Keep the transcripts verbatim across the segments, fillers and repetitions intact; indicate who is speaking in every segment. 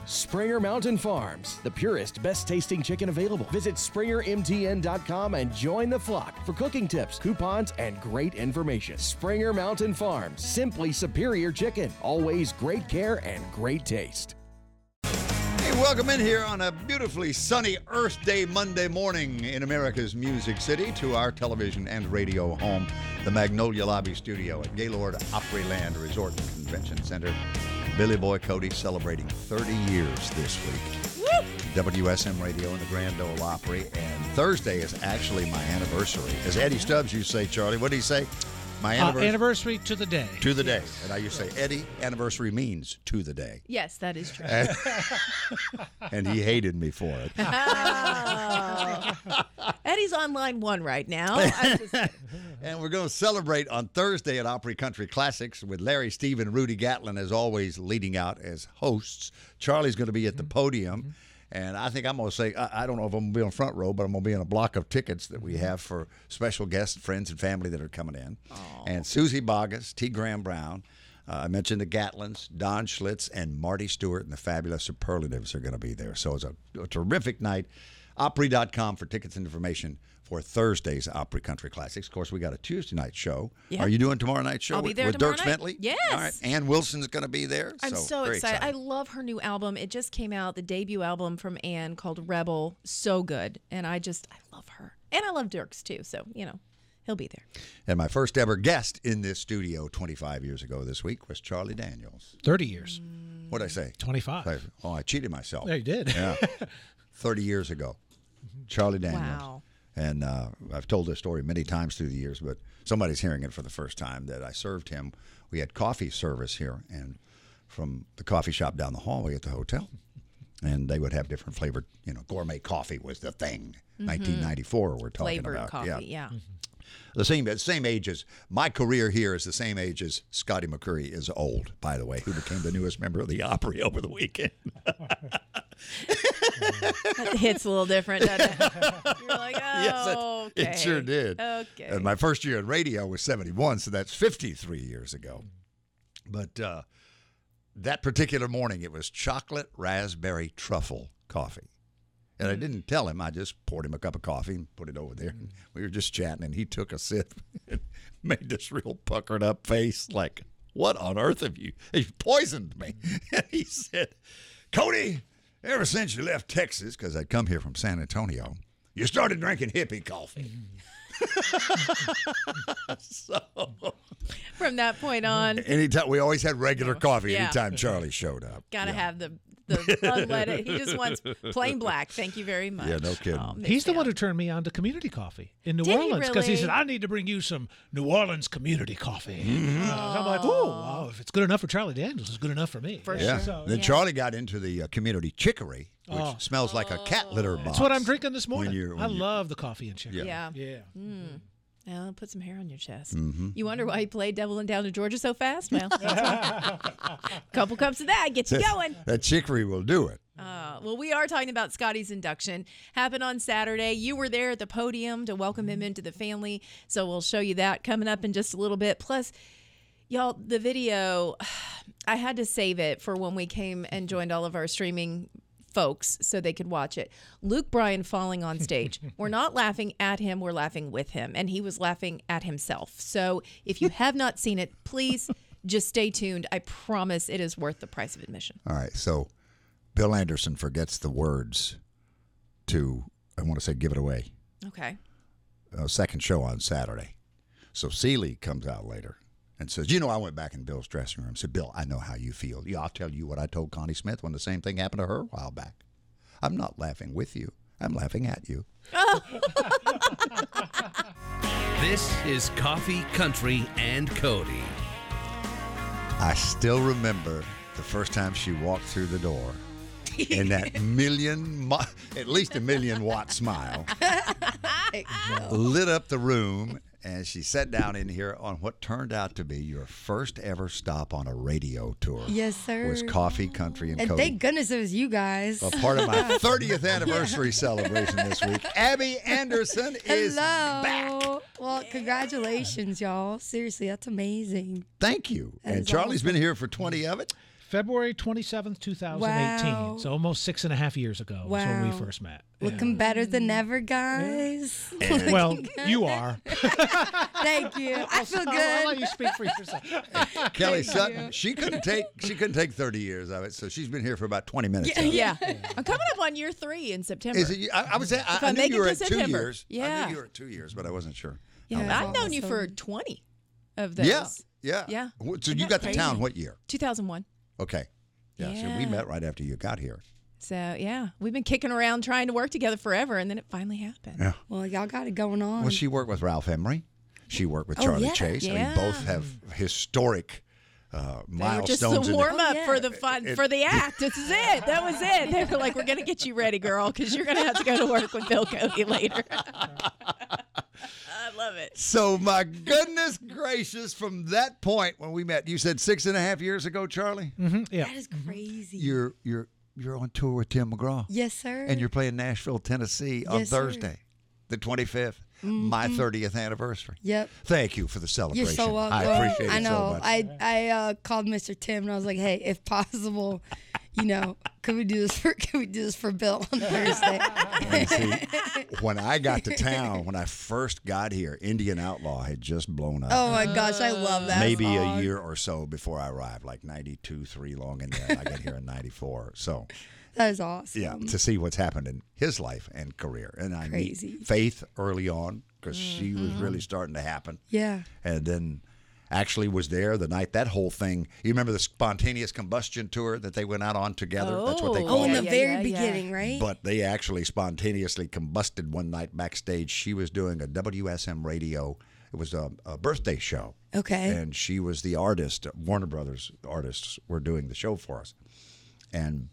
Speaker 1: Springer Mountain Farms, the purest, best-tasting chicken available. Visit springer m t n dot com and join the flock for cooking tips, coupons, and great information. Springer Mountain Farms, simply superior chicken. Always great care and great taste.
Speaker 2: Hey, welcome in here on a beautifully sunny Earth Day Monday morning in America's Music City to our television and radio home, the Magnolia Lobby Studio at Gaylord Opryland Resort and Convention Center. Billy Boy Cody celebrating thirty years this week. Woo! W S M Radio and the Grand Ole Opry. And Thursday is actually my anniversary. As Eddie Stubbs used to say, Charlie, what did he say? My anniversary.
Speaker 3: Uh, anniversary to the day.
Speaker 2: To the day.
Speaker 3: Yes.
Speaker 2: And I used to say, Eddie, anniversary means to the day.
Speaker 4: Yes, that is true.
Speaker 2: And, and he hated me for it.
Speaker 4: Oh. Eddie's on line one right now. I'm just...
Speaker 2: And we're going to celebrate on Thursday at Opry Country Classics with Larry, Steve, and Rudy Gatlin, as always, leading out as hosts. Charlie's going to be at the podium. Mm-hmm. And I think I'm going to say, I, I don't know if I'm going to be on front row, but I'm going to be in a block of tickets that we have for special guests, friends, and family that are coming in. Aww. And Susie Boggess, T. Graham Brown, uh, I mentioned the Gatlins, Don Schlitz, and Marty Stewart, and the fabulous Superlatives are going to be there. So it's a, a terrific night. Opry dot com for tickets and information for Thursday's Opry Country Classics. Of course, we got a Tuesday night show. Yeah. Are you doing tomorrow night show
Speaker 4: I'll
Speaker 2: with,
Speaker 4: be there
Speaker 2: with
Speaker 4: tomorrow
Speaker 2: Dierks
Speaker 4: night.
Speaker 2: Bentley?
Speaker 4: Yes.
Speaker 2: All right. Ann Wilson's going to be there.
Speaker 4: I'm
Speaker 2: so,
Speaker 4: so
Speaker 2: very
Speaker 4: excited.
Speaker 2: excited.
Speaker 4: I love her new album. It just came out, the debut album from Ann called Rebel. So good. And I just, I love her. And I love Dierks too. So, you know, he'll be there.
Speaker 2: And my first ever guest in this studio twenty-five years ago this week was Charlie Daniels.
Speaker 3: thirty years.
Speaker 4: Mm.
Speaker 2: What'd I say?
Speaker 3: twenty-five.
Speaker 2: Oh, I cheated myself.
Speaker 3: Yeah, you did.
Speaker 2: Yeah. thirty years ago. Charlie Daniels.
Speaker 4: Wow.
Speaker 2: And uh, I've told this story many times through the years, but somebody's hearing it for the first time, that I served him. We had coffee service here, and from the coffee shop down the hallway at the hotel. And they would have different flavored, you know, gourmet coffee was the thing. Mm-hmm. nineteen ninety-four we're talking
Speaker 4: Flavored
Speaker 2: about.
Speaker 4: coffee,
Speaker 2: yeah.
Speaker 4: yeah. Mm-hmm.
Speaker 2: The same, the same age as, my career here is the same age as Scotty McCreery is old, by the way, who became the newest member of the Opry over the weekend.
Speaker 4: That hits a little different, doesn't it? You're like, oh,
Speaker 2: yes, it,
Speaker 4: okay.
Speaker 2: it sure did.
Speaker 4: Okay.
Speaker 2: And my first year in radio was seventy-one, so that's fifty-three years ago. But uh, that particular morning, it was chocolate raspberry truffle coffee. And I didn't tell him. I just poured him a cup of coffee and put it over there. And we were just chatting, and he took a sip and made this real puckered up face like, what on earth have you? He poisoned me. And he said, Cody, ever since you left Texas, because I'd come here from San Antonio, you started drinking hippie coffee. So
Speaker 4: from that point on,
Speaker 2: anytime we always had regular coffee
Speaker 4: yeah.
Speaker 2: anytime Charlie showed up.
Speaker 4: Gotta
Speaker 2: yeah.
Speaker 4: have the the unleaded. He just wants plain black. Thank you very much.
Speaker 2: Yeah, no kidding.
Speaker 4: Oh,
Speaker 3: He's the
Speaker 4: down.
Speaker 3: one who turned me on to community coffee in New
Speaker 4: Did he
Speaker 3: Orleans because he,
Speaker 4: really?
Speaker 3: said, I need to bring you some New Orleans community coffee.
Speaker 2: Mm-hmm.
Speaker 3: Uh, so I'm like, oh, well, if it's good enough for Charlie Daniels, it's good enough for me.
Speaker 4: For
Speaker 2: Yeah.
Speaker 4: sure.
Speaker 3: So,
Speaker 2: Then
Speaker 4: Yeah.
Speaker 2: Charlie got into the uh, community chicory, which
Speaker 3: Oh.
Speaker 2: smells like a cat litter box.
Speaker 3: That's what I'm drinking this morning.
Speaker 2: you're-
Speaker 3: I
Speaker 2: when you-
Speaker 3: love the coffee and chicken.
Speaker 4: Yeah.
Speaker 3: Yeah.
Speaker 4: Mm. Well, put some hair on your chest.
Speaker 2: Mm-hmm.
Speaker 4: You wonder why he played Doubling Down to Georgia so fast? Well, couple cups of that gets you going.
Speaker 2: That chicory will do it.
Speaker 4: Uh, well, we are talking about Scotty's induction. Happened on Saturday. You were there at the podium to welcome him into the family. So we'll show you that coming up in just a little bit. Plus, y'all, the video, I had to save it for when we came and joined all of our streaming folks so they could watch it. Luke Bryan falling on stage. We're not laughing at him, we're laughing with him. And he was laughing at himself. So if you have not seen it, please just stay tuned. I promise it is worth the price of admission.
Speaker 2: All right, so Bill Anderson forgets the words to, I want to say, give it away.
Speaker 4: Okay.
Speaker 2: Uh, second show on Saturday. So Seeley comes out later and says, you know, I went back in Bill's dressing room. Said, Bill, I know how you feel. Yeah, I'll tell you what I told Connie Smith when the same thing happened to her a while back. I'm not laughing with you. I'm laughing at you.
Speaker 5: This is Coffee, Country, and Cody.
Speaker 2: I still remember the first time she walked through the door and that million, mo- at least a million watt smile lit up the room. And she sat down in here on what turned out to be your first ever stop on a radio tour.
Speaker 6: Yes, sir.
Speaker 2: Was Coffee, Country, and,
Speaker 6: And
Speaker 2: Cody.
Speaker 6: thank goodness it was you guys.
Speaker 2: A part of my thirtieth anniversary celebration this week. Abby Anderson is
Speaker 6: Hello.
Speaker 2: back.
Speaker 6: Well, congratulations, y'all. Seriously, that's amazing.
Speaker 2: Thank you.
Speaker 6: That
Speaker 2: And
Speaker 6: is
Speaker 2: Charlie's
Speaker 6: awesome.
Speaker 2: been here for twenty of it.
Speaker 3: February twenty-seventh, two thousand eighteen.
Speaker 6: Wow.
Speaker 3: So almost six and a half years ago was when we
Speaker 6: Wow.
Speaker 3: first met.
Speaker 6: Looking better than ever, guys.
Speaker 3: Well, you are.
Speaker 6: Thank you. I feel
Speaker 3: I'll, I'll let
Speaker 6: good.
Speaker 3: you speak for yourself.
Speaker 2: Kelly Sutton, she couldn't take she couldn't take thirty years of it, so she's been here for about twenty minutes.
Speaker 6: Yeah,
Speaker 2: of it.
Speaker 4: Yeah. I'm coming up on year three in September.
Speaker 2: Is it? I, I was. I,
Speaker 4: If
Speaker 2: I
Speaker 4: I
Speaker 2: knew
Speaker 4: make
Speaker 2: you
Speaker 4: it
Speaker 2: were
Speaker 4: to
Speaker 2: at two
Speaker 4: September.
Speaker 2: years. I
Speaker 4: Yeah.
Speaker 2: knew you were at two years, but I wasn't sure.
Speaker 4: yeah,
Speaker 6: That's
Speaker 4: I've known you for
Speaker 6: awesome.
Speaker 4: twenty of those.
Speaker 2: Yeah, yeah,
Speaker 4: Yeah.
Speaker 2: Wh- So
Speaker 4: Isn't
Speaker 2: you
Speaker 4: that
Speaker 2: got to
Speaker 4: crazy?
Speaker 2: town what year?
Speaker 4: two thousand one.
Speaker 2: Okay. Yeah, So we
Speaker 4: Yeah.
Speaker 2: met right after you got here.
Speaker 4: So, yeah, we've been kicking around trying to work together forever, and then it finally happened.
Speaker 2: Yeah.
Speaker 6: Well, y'all got it going on.
Speaker 2: Well, she worked with Ralph Emery. She worked with
Speaker 6: Oh,
Speaker 2: Charlie
Speaker 6: yeah.
Speaker 2: Chase. I mean,
Speaker 4: Yeah.
Speaker 2: both have historic uh,
Speaker 4: They were just
Speaker 2: milestones.
Speaker 4: the
Speaker 2: in
Speaker 4: warm
Speaker 2: their-
Speaker 4: up
Speaker 6: Oh, yeah.
Speaker 4: for the fun
Speaker 2: It-
Speaker 4: for the act. This is it. That was it. They were like, "We're gonna get you ready, girl, because you're gonna have to go to work with Bill Cody later." I love it.
Speaker 2: So, my goodness gracious, from that point when we met, you said six and a half years ago, Charlie,
Speaker 3: hmm Yeah.
Speaker 6: That is crazy.
Speaker 2: you're you're you're on tour with Tim McGraw,
Speaker 6: yes, sir.
Speaker 2: and you're playing Nashville, Tennessee on
Speaker 6: Yes, sir.
Speaker 2: Thursday, the twenty-fifth, my thirtieth anniversary.
Speaker 6: Yep.
Speaker 2: Thank you for the celebration.
Speaker 6: You're so welcome.
Speaker 2: I appreciate it
Speaker 6: I know.
Speaker 2: so much.
Speaker 6: I I uh, called Mister Tim and I was like, "Hey, if possible, you know, could we do this for could we do this for Bill on Thursday?"
Speaker 2: And see, when I got to town, when I first got here, Indian Outlaw had just blown up.
Speaker 6: Oh my gosh, I love that.
Speaker 2: Maybe
Speaker 6: song.
Speaker 2: a year or so before I arrived, like ninety-two, three long in there. And I got here in ninety-four. So,
Speaker 6: That is awesome.
Speaker 2: yeah, to see what's happened in his life and career. And I
Speaker 6: Crazy.
Speaker 2: meet Faith early on because she was really starting to happen.
Speaker 6: Yeah.
Speaker 2: And then actually was there the night that whole thing. You remember the spontaneous combustion tour that they went out on together? That's what they
Speaker 4: Oh.
Speaker 2: called
Speaker 6: Oh, in
Speaker 2: it.
Speaker 6: the
Speaker 4: yeah,
Speaker 6: very
Speaker 4: yeah, yeah.
Speaker 6: beginning, right?
Speaker 2: But they actually spontaneously combusted one night backstage. She was doing a W S M radio. It was a, a birthday show.
Speaker 6: Okay.
Speaker 2: And she was the artist. Warner Brothers artists were doing the show for us. And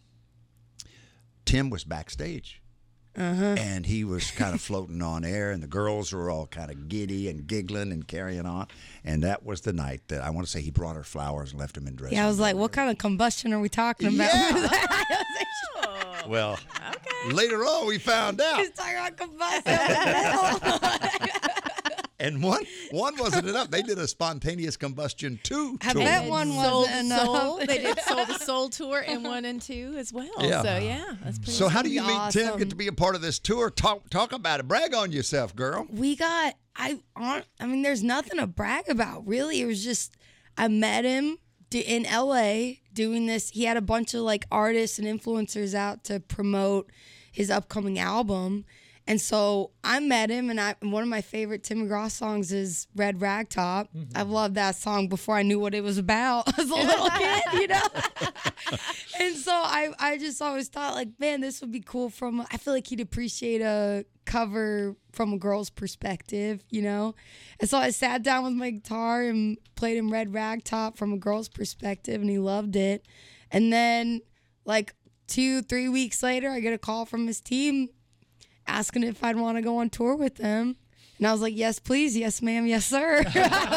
Speaker 2: Tim was backstage.
Speaker 6: Uh-huh.
Speaker 2: And he was kind of floating on air, and the girls were all kind of giddy and giggling and carrying on. And that was the night that I want to say he brought her flowers and left them in dressing.
Speaker 6: Yeah, I was like,
Speaker 2: room.
Speaker 6: what kind of combustion are we talking about?
Speaker 2: Yeah. Well, later on we found out.
Speaker 6: He's talking about combustion.
Speaker 2: And one one wasn't enough. They did a spontaneous combustion two
Speaker 6: I
Speaker 2: tour.
Speaker 6: bet one
Speaker 4: Soul
Speaker 6: wasn't
Speaker 4: to
Speaker 6: enough.
Speaker 4: Soul. They did Soul to Soul tour in one and two as well.
Speaker 2: Yeah.
Speaker 4: So yeah, that's pretty.
Speaker 2: So how do you meet Tim?
Speaker 6: Awesome.
Speaker 2: Get to be a part of this tour? Talk talk about it. Brag on yourself, girl.
Speaker 6: We got I on I mean there's nothing to brag about really. It was just I met him d- in L A doing this. He had a bunch of like artists and influencers out to promote his upcoming album. And so I met him, and I one of my favorite Tim McGraw songs is Red Ragtop. I've loved that song before I knew what it was about as a little kid, you know? And so I, I just always thought, like, man, this would be cool from, I feel like he'd appreciate a cover from a girl's perspective, you know? And so I sat down with my guitar and played him Red Ragtop from a girl's perspective, and he loved it. And then, like, two, three weeks later, I get a call from his team asking if I'd want to go on tour with them. And I was like, yes, please. Yes, ma'am. Yes, sir. I love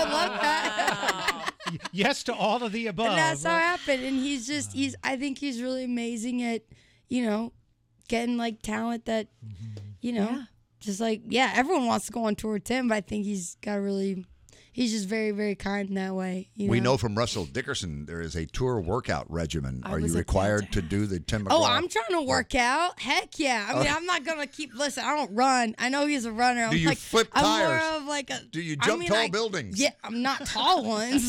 Speaker 6: that.
Speaker 3: Yes to all of the above.
Speaker 6: And that's how it happened. And he's just, he's, I think he's really amazing at, you know, getting like talent that, you know,
Speaker 4: Yeah.
Speaker 6: just like, yeah, everyone wants to go on tour with Tim, but I think he's got a really, he's just very, very kind in that way. You
Speaker 2: We
Speaker 6: know?
Speaker 2: know from Russell Dickerson there is a tour workout regimen.
Speaker 4: I
Speaker 2: Are you
Speaker 4: was about
Speaker 2: required
Speaker 4: to
Speaker 2: to do the Tim McGraw?
Speaker 6: Oh, I'm trying to work out. Heck yeah. I mean, I'm not going to keep, listen, I don't run. I know he's a runner. I'm
Speaker 2: Do you
Speaker 6: like,
Speaker 2: flip
Speaker 6: I'm
Speaker 2: tires?
Speaker 6: more of like a,
Speaker 2: Do you
Speaker 6: I
Speaker 2: jump
Speaker 6: mean,
Speaker 2: tall
Speaker 6: I-
Speaker 2: buildings?
Speaker 6: Yeah, I'm not tall ones.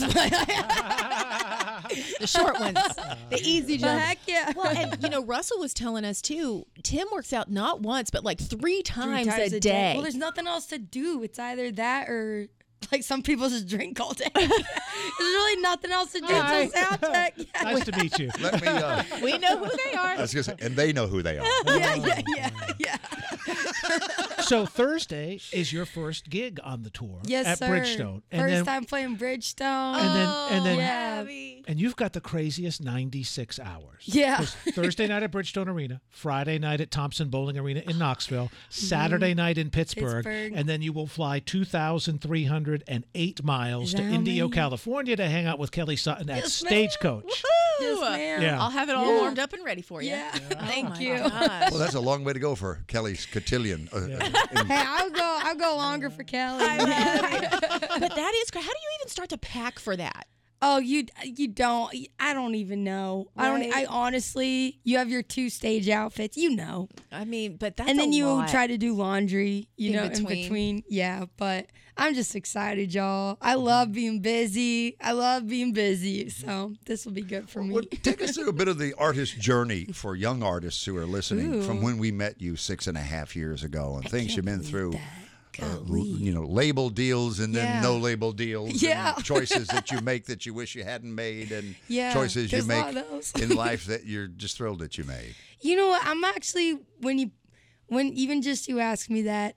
Speaker 4: the short ones, the easy
Speaker 6: But
Speaker 4: jump.
Speaker 6: heck yeah.
Speaker 4: Well, and you know, Russell was telling us too. Tim works out not once, but like three
Speaker 6: Three
Speaker 4: times,
Speaker 6: times
Speaker 4: a, day.
Speaker 6: Well, there's nothing else to do. It's either that or like some people just drink all day. There's really nothing else to do.
Speaker 3: Hi.
Speaker 6: It's a sound check. Yeah,
Speaker 3: Nice to meet you.
Speaker 2: Let me. Uh,
Speaker 4: we know who they
Speaker 2: I
Speaker 4: are.
Speaker 2: was gonna say, and they know who they are.
Speaker 6: yeah, yeah, yeah, yeah.
Speaker 3: So Thursday is your first gig on the tour
Speaker 6: Yes,
Speaker 3: at
Speaker 6: sir.
Speaker 3: Bridgestone, and
Speaker 6: First
Speaker 3: then
Speaker 6: time playing Bridgestone.
Speaker 3: and then and then
Speaker 6: yeah.
Speaker 4: Abby.
Speaker 3: and you've got the craziest ninety-six hours.
Speaker 6: Yeah.
Speaker 3: 'Cause Thursday night at Bridgestone Arena, Friday night at Thompson Bowling Arena in Knoxville, Saturday night in Pittsburgh,
Speaker 6: Pittsburgh.
Speaker 3: and then you will fly two thousand three hundred eight miles
Speaker 6: Is
Speaker 3: to
Speaker 6: that how
Speaker 3: Indio,
Speaker 6: many?
Speaker 3: California to hang out with Kelly Sutton at
Speaker 6: Yes, ma'am.
Speaker 3: Stagecoach.
Speaker 6: Yes, ma'am.
Speaker 3: Yeah.
Speaker 4: I'll have it all
Speaker 6: Yeah.
Speaker 4: warmed up and ready for you.
Speaker 6: Yeah.
Speaker 4: Oh
Speaker 6: Thank
Speaker 4: my
Speaker 6: you.
Speaker 4: gosh.
Speaker 2: Well, that's a long way to go for Kelly's cotillion. Uh, in-
Speaker 6: Hey, I'll go. I'll go longer for Kelly.
Speaker 4: but that is great. How do you even start to pack for that?
Speaker 6: Oh, you you don't. I don't even know. I don't.
Speaker 4: Right.
Speaker 6: I honestly, you have your two stage outfits. You know.
Speaker 4: I mean, but that's
Speaker 6: and then
Speaker 4: a
Speaker 6: you
Speaker 4: lot.
Speaker 6: try to do laundry, you
Speaker 4: In
Speaker 6: know,
Speaker 4: between.
Speaker 6: in between. Yeah, but I'm just excited, y'all. I love being busy. I love being busy. So this will be good for me.
Speaker 2: Well, take us through a bit of the artist journey for young artists who are listening
Speaker 6: Ooh.
Speaker 2: from when we met you six and a half years ago and things
Speaker 6: can't
Speaker 2: you've been
Speaker 6: believe
Speaker 2: through.
Speaker 6: that.
Speaker 2: Uh,
Speaker 6: Golly.
Speaker 2: you know, label deals and then
Speaker 6: Yeah.
Speaker 2: no label deals.
Speaker 6: Yeah.
Speaker 2: And choices that you make that you wish you hadn't made, and
Speaker 6: Yeah,
Speaker 2: choices you
Speaker 6: there's a
Speaker 2: make
Speaker 6: lot of those.
Speaker 2: in life that you're just thrilled that you made.
Speaker 6: You know what? I'm actually when you when even just you ask me that,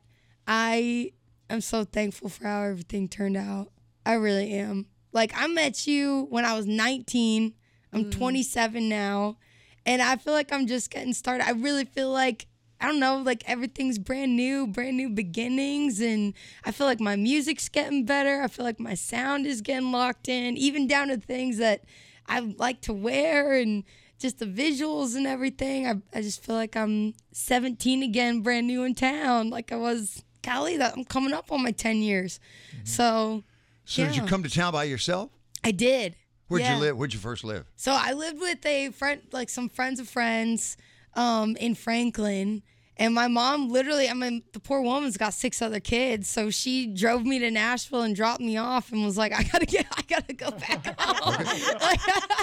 Speaker 6: I am so thankful for how everything turned out. I really am. Like I met you when I was nineteen. I'm twenty-seven now, and I feel like I'm just getting started. I really feel like I don't know, like everything's brand new, brand new beginnings, and I feel like my music's getting better. I feel like my sound is getting locked in, even down to things that I like to wear and just the visuals and everything. I I just feel like I'm seventeen again, brand new in town, like I was. Golly, that I'm coming up on my ten years. So,
Speaker 2: So did you
Speaker 6: Yeah.
Speaker 2: come to town by yourself?
Speaker 6: I did.
Speaker 2: Where'd
Speaker 6: Yeah.
Speaker 2: you live? Where'd you first live?
Speaker 6: So I lived with a friend, like some friends of friends, um, in Franklin. And my mom literally, I mean, the poor woman's got six other kids. So she drove me to Nashville and dropped me off and was like, I gotta get, I gotta go back home. Like,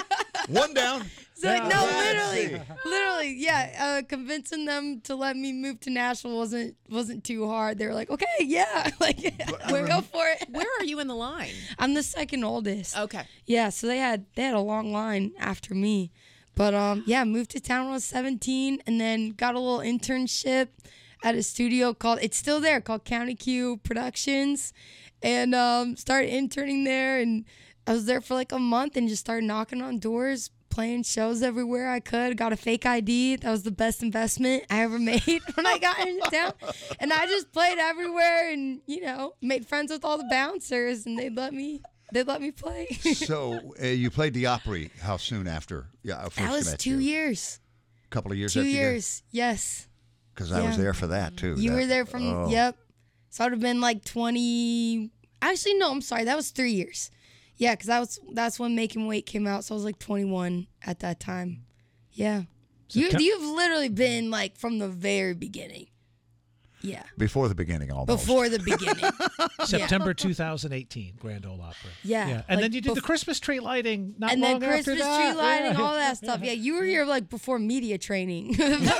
Speaker 2: One down.
Speaker 6: so no,
Speaker 2: Let's
Speaker 6: literally,
Speaker 2: see.
Speaker 6: literally, yeah. Uh, convincing them to let me move to Nashville wasn't wasn't too hard. They were like, okay, yeah, like we'll go for it.
Speaker 4: Where are you in the line?
Speaker 6: I'm the second oldest.
Speaker 4: Okay.
Speaker 6: Yeah, so they had they had a long line after me. But um yeah, moved to town when I was seventeen and then got a little internship at a studio called it's still there called County Q Productions and um started interning there and I was there for like a month and just started knocking on doors, playing shows everywhere I could. Got a fake I D. That was the best investment I ever made when I got into town. And I just played everywhere and, you know, made friends with all the bouncers and they'd let me They'd let me play.
Speaker 2: So uh, you played the Opry House soon after. Yeah, I first
Speaker 6: That was
Speaker 2: met
Speaker 6: two
Speaker 2: you.
Speaker 6: years.
Speaker 2: A couple of years
Speaker 6: Two
Speaker 2: after
Speaker 6: years, yes.
Speaker 2: Because I was
Speaker 6: Yeah.
Speaker 2: there for that too.
Speaker 6: You
Speaker 2: That-
Speaker 6: were there from,
Speaker 2: oh.
Speaker 6: yep. So I would have been like twenty. Actually, no, I'm sorry. That was three years. Yeah, because that was, that's when Making Weight came out. So I was like twenty-one at that time. Yeah. You,
Speaker 3: Septem-
Speaker 6: you've literally been like from the very beginning. Yeah.
Speaker 2: Before the beginning, almost.
Speaker 6: Before the beginning.
Speaker 3: September two thousand eighteen, Grand Ole Opry.
Speaker 6: Yeah,
Speaker 3: Yeah. And
Speaker 6: like
Speaker 3: then you did the
Speaker 6: bef-
Speaker 3: Christmas tree lighting not
Speaker 6: and
Speaker 3: long
Speaker 6: then Christmas
Speaker 3: after that.
Speaker 6: tree lighting,
Speaker 3: Yeah.
Speaker 6: all that stuff. Yeah, you were here like before media training.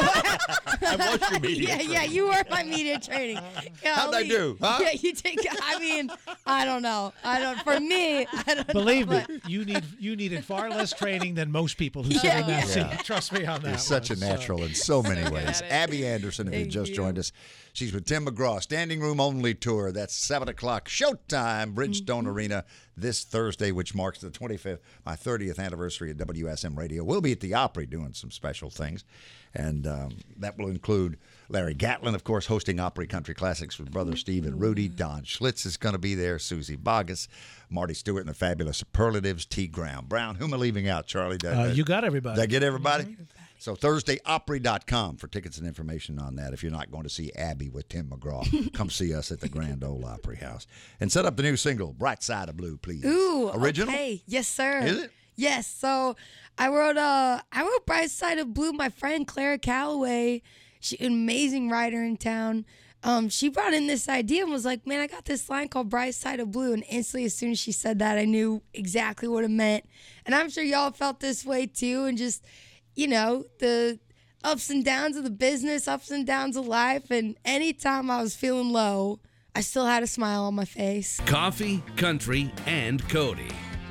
Speaker 2: I watched your media.
Speaker 6: yeah, yeah, you were my media training.
Speaker 2: How'd I
Speaker 6: Golly.
Speaker 2: do, huh?
Speaker 6: Yeah, you take. I mean, I don't know. I don't. For me, I don't
Speaker 3: Believe
Speaker 6: know,
Speaker 3: me, you need you needed far less training than most people who sit in
Speaker 6: Yeah,
Speaker 3: that
Speaker 6: yeah.
Speaker 3: seat. Trust me on that.
Speaker 2: You're such a
Speaker 3: one. So-
Speaker 2: natural in so many ways.
Speaker 4: at it.
Speaker 2: Abby Anderson, if you
Speaker 6: Thank
Speaker 2: just
Speaker 6: you.
Speaker 2: joined us, she's with Tim McGraw, Standing Room Only Tour. That's seven o'clock showtime, Bridgestone
Speaker 6: Mm-hmm.
Speaker 2: Arena this Thursday, which marks the twenty-fifth, my thirtieth anniversary at W S M Radio. We'll be at the Opry doing some special things, and um, that will include Larry Gatlin, of course, hosting Opry Country Classics with Brother Steve and Rudy. Don Schlitz is going to be there, Susie Bogus, Marty Stewart and the Fabulous Superlatives, T. Graham Brown. Who am I leaving out, Charlie? Did,
Speaker 3: Uh,
Speaker 2: did-
Speaker 3: you got everybody.
Speaker 2: did I get everybody? So Thursday, Opry dot com for tickets and information on that. If you're not going to see Abby with Tim McGraw, come see us at the Grand Ole Opry House. And set up the new single, Bright Side of Blue, please.
Speaker 6: Ooh,
Speaker 2: Original?
Speaker 6: Okay. Yes, sir.
Speaker 2: Is it?
Speaker 6: Yes. So I wrote uh I wrote Bright Side of Blue. My friend Clara Calloway, she an amazing writer in town. Um, she brought in this idea and was like, man, I got this line called Bright Side of Blue. And instantly, as soon as she said that, I knew exactly what it meant. And I'm sure y'all felt this way too. And just, you know, the ups and downs of the business, ups and downs of life. And anytime I was feeling low, I still had a smile on my face.
Speaker 5: Coffee, country, and Cody.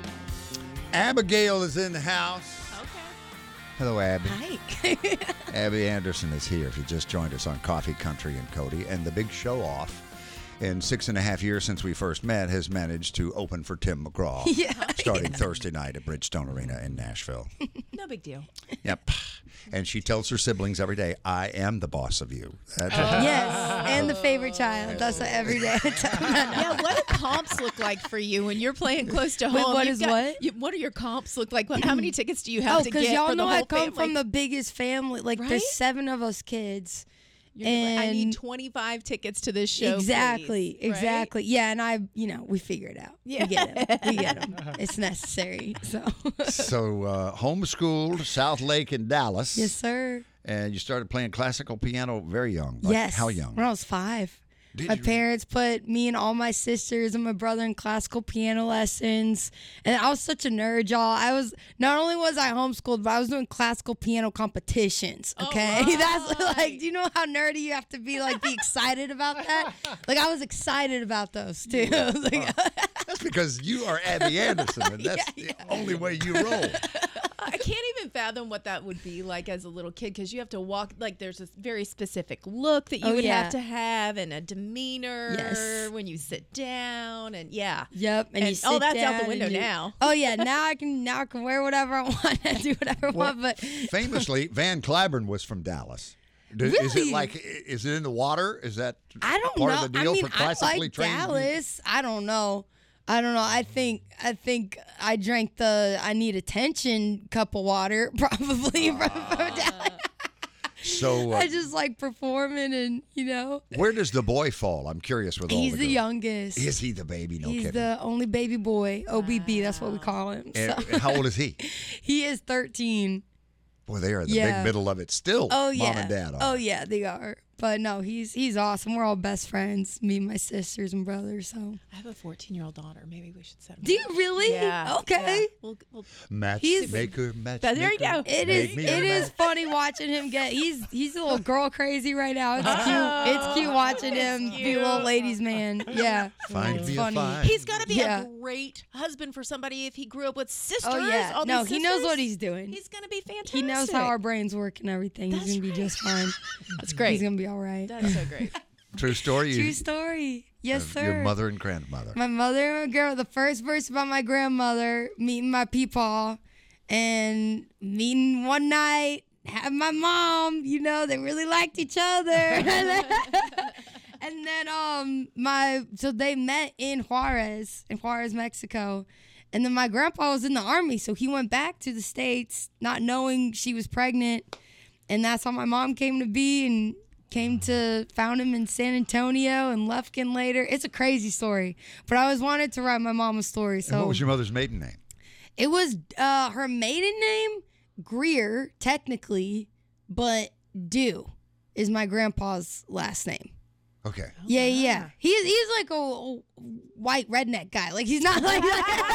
Speaker 2: Abigail is in the house.
Speaker 4: Okay.
Speaker 2: Hello, Abby.
Speaker 6: Hi.
Speaker 2: Abby Anderson is here. If you just joined us on Coffee, Country, and Cody. And the big show off in six and a half years since we first met has managed to open for Tim McGraw.
Speaker 6: Yeah.
Speaker 2: Starting Thursday night at Bridgestone Arena in Nashville.
Speaker 4: No big deal.
Speaker 2: Yep. And she tells her siblings every day, I am the boss of you. That's
Speaker 6: Yes, and the favorite child. That's what every day.
Speaker 4: Yeah, what do comps look like for you when you're playing close to
Speaker 6: Wait,
Speaker 4: home?
Speaker 6: what
Speaker 4: You've
Speaker 6: is
Speaker 4: got-
Speaker 6: what?
Speaker 4: you- what do your comps look like? What- How many tickets do you have
Speaker 6: Oh,
Speaker 4: to
Speaker 6: because
Speaker 4: get
Speaker 6: y'all
Speaker 4: for the
Speaker 6: know
Speaker 4: whole
Speaker 6: I come
Speaker 4: family?
Speaker 6: from the biggest family. Like
Speaker 4: Right?
Speaker 6: there's seven of us kids,
Speaker 4: You're like, I need
Speaker 6: And-
Speaker 4: twenty-five tickets to this show.
Speaker 6: Exactly,
Speaker 4: please," right?
Speaker 6: exactly. Yeah, and I, you know, we figure it out.
Speaker 4: Yeah.
Speaker 6: We get them. We get them. It's necessary. So.
Speaker 2: So uh, homeschooled, South Lake in Dallas.
Speaker 6: Yes, sir.
Speaker 2: And you started playing classical piano very young. Like,
Speaker 6: Yes.
Speaker 2: How young?
Speaker 6: When I was five.
Speaker 2: Did
Speaker 6: my
Speaker 2: you?
Speaker 6: parents put me and all my sisters and my brother in classical piano lessons. And I was such a nerd, y'all. I was, not only was I homeschooled, but I was doing classical piano competitions. Okay.
Speaker 4: right.
Speaker 6: That's like, do you know how nerdy you have to be, like, be excited about that? Like, I was excited about those, too. I was like,
Speaker 2: That's because you are Abby Anderson, and that's the only way you roll.
Speaker 4: I can't even fathom what that would be like as a little kid because you have to walk, like, there's a very specific look that you
Speaker 6: Oh,
Speaker 4: would
Speaker 6: yeah.
Speaker 4: have to have and a demeanor
Speaker 6: Yes.
Speaker 4: when you sit down. And yeah.
Speaker 6: Yep, and,
Speaker 4: And-
Speaker 6: you sit
Speaker 4: oh, that's out
Speaker 6: down
Speaker 4: the window
Speaker 6: and you-
Speaker 4: now.
Speaker 6: Oh yeah, now I can now I can wear whatever I want and do whatever I want. But
Speaker 2: Famously, Van Cliburn was from Dallas. Do- Is it
Speaker 6: Really?
Speaker 2: like, is it in the water? Is that
Speaker 6: I don't
Speaker 2: part
Speaker 6: know.
Speaker 2: of the deal
Speaker 6: I mean,
Speaker 2: for classically
Speaker 6: I like
Speaker 2: trained?
Speaker 6: Dallas. I don't know. I don't know. I think I think I drank the I need attention cup of water probably from, from Dallas.
Speaker 2: So, uh,
Speaker 6: I just like performing and you know.
Speaker 2: where does the boy fall? I'm curious with all
Speaker 6: He's
Speaker 2: the
Speaker 6: the
Speaker 2: girls.
Speaker 6: youngest.
Speaker 2: Is he the baby? No
Speaker 6: He's
Speaker 2: kidding.
Speaker 6: the only baby boy. O B B. That's what we call him.
Speaker 2: And
Speaker 6: So.
Speaker 2: how old is he?
Speaker 6: He is thirteen.
Speaker 2: Boy, they are in the
Speaker 6: Yeah.
Speaker 2: big middle of it still.
Speaker 6: Oh yeah.
Speaker 2: Mom and dad are.
Speaker 6: Oh yeah, they are. But no, he's he's awesome. We're all best friends. Me and my sisters and brothers. So.
Speaker 4: I have a fourteen-year-old daughter. Maybe we should set him
Speaker 6: Do you
Speaker 4: up.
Speaker 6: really?
Speaker 4: Yeah.
Speaker 6: Okay.
Speaker 4: Yeah. We'll, we'll,
Speaker 2: Matchmaker, matchmaker.
Speaker 4: There you go.
Speaker 6: It
Speaker 2: make
Speaker 6: is.
Speaker 2: me
Speaker 6: It
Speaker 2: a
Speaker 6: is
Speaker 2: match.
Speaker 6: funny watching him get. He's he's a little girl crazy right now. It's cute. It's cute watching him be a little ladies man. Yeah.
Speaker 2: Find
Speaker 6: It's
Speaker 2: me
Speaker 6: funny.
Speaker 2: a fine.
Speaker 4: He's got to be
Speaker 6: Yeah.
Speaker 4: a great husband for somebody if he grew up with sisters.
Speaker 6: Oh yeah.
Speaker 4: all
Speaker 6: No,
Speaker 4: these
Speaker 6: he knows
Speaker 4: sisters.
Speaker 6: what he's doing.
Speaker 4: He's going to be fantastic.
Speaker 6: He knows how our brains work and everything.
Speaker 4: That's
Speaker 6: he's gonna be
Speaker 4: right.
Speaker 6: just fine.
Speaker 4: That's great.
Speaker 6: He's gonna be all right.
Speaker 4: That's so great.
Speaker 2: True story. You,
Speaker 6: True story. Yes,
Speaker 2: of
Speaker 6: sir.
Speaker 2: Your mother and grandmother.
Speaker 6: My mother and my girl. The first verse about my grandmother meeting my peepaw, and meeting one night. Have my mom. You know they really liked each other. And then um my so they met in Juarez, in Juarez, Mexico. And then my grandpa was in the army, so he went back to the States not knowing she was pregnant. And that's how my mom came to be and came to found him in San Antonio and Lufkin later. It's a crazy story. But I always wanted to write my mom a story.
Speaker 2: And
Speaker 6: So
Speaker 2: what was your mother's maiden name?
Speaker 6: it was uh her maiden name, Greer, technically, but Dew is my grandpa's last name.
Speaker 2: Okay.
Speaker 6: Yeah, yeah. He's he's like a, a white redneck guy. Like he's not like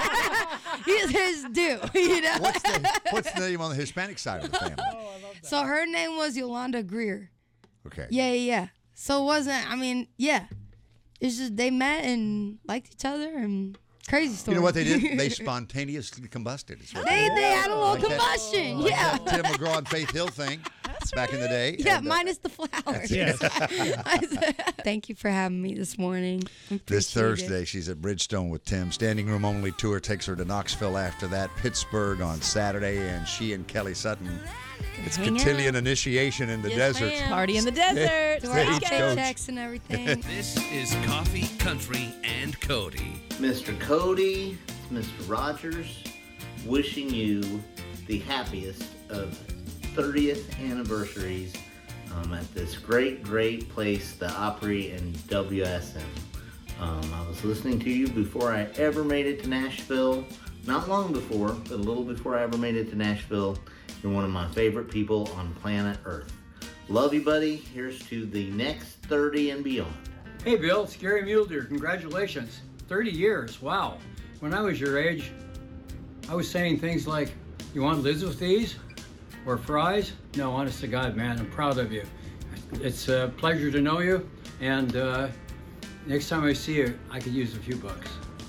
Speaker 6: he's his Dew, you know.
Speaker 2: What's the What's the name on the Hispanic side of the family?
Speaker 6: So her name was Yolanda Greer.
Speaker 2: Okay.
Speaker 6: Yeah, yeah, yeah. So it wasn't, I mean, yeah. It's just they met and liked each other and crazy story.
Speaker 2: You know what they did? They spontaneously combusted. Is what
Speaker 6: They, they had a little
Speaker 2: Like that-
Speaker 6: combustion.
Speaker 2: like
Speaker 6: yeah.
Speaker 2: that Tim McGraw and Faith Hill thing back in the day.
Speaker 6: Yeah,
Speaker 2: And, uh,
Speaker 6: minus the flowers.
Speaker 3: Yes.
Speaker 6: Thank you for having me this morning. I
Speaker 2: This
Speaker 6: appreciate it.
Speaker 2: Thursday, she's at Bridgestone with Tim. Standing room only tour takes her to Knoxville after that. Pittsburgh on Saturday, and she and Kelly Sutton. It's
Speaker 6: Hang
Speaker 2: cotillion
Speaker 6: out.
Speaker 2: initiation in the
Speaker 6: Yes,
Speaker 2: desert.
Speaker 6: ma'am.
Speaker 4: Party in the desert.
Speaker 6: Do our
Speaker 2: Stagecoach.
Speaker 6: outfit checks and everything.
Speaker 5: This is Coffee, Country, and Cody.
Speaker 7: Mister Cody, Mister Rogers, wishing you the happiest of thirtieth anniversaries um, at this great, great place, the Opry and W S M. Um, I was listening to you before I ever made it to Nashville. Not long before, but a little before I ever made it to Nashville. You're one of my favorite people on planet Earth. Love you, buddy. Here's to the next thirty and beyond.
Speaker 8: Hey Bill, it's Gary Mulder. Congratulations. thirty years, wow. When I was your age, I was saying things like, you want lids with these? Or fries? No, honest to God, man, I'm proud of you. It's a pleasure to know you, and uh, next time I see you, I could use a few bucks.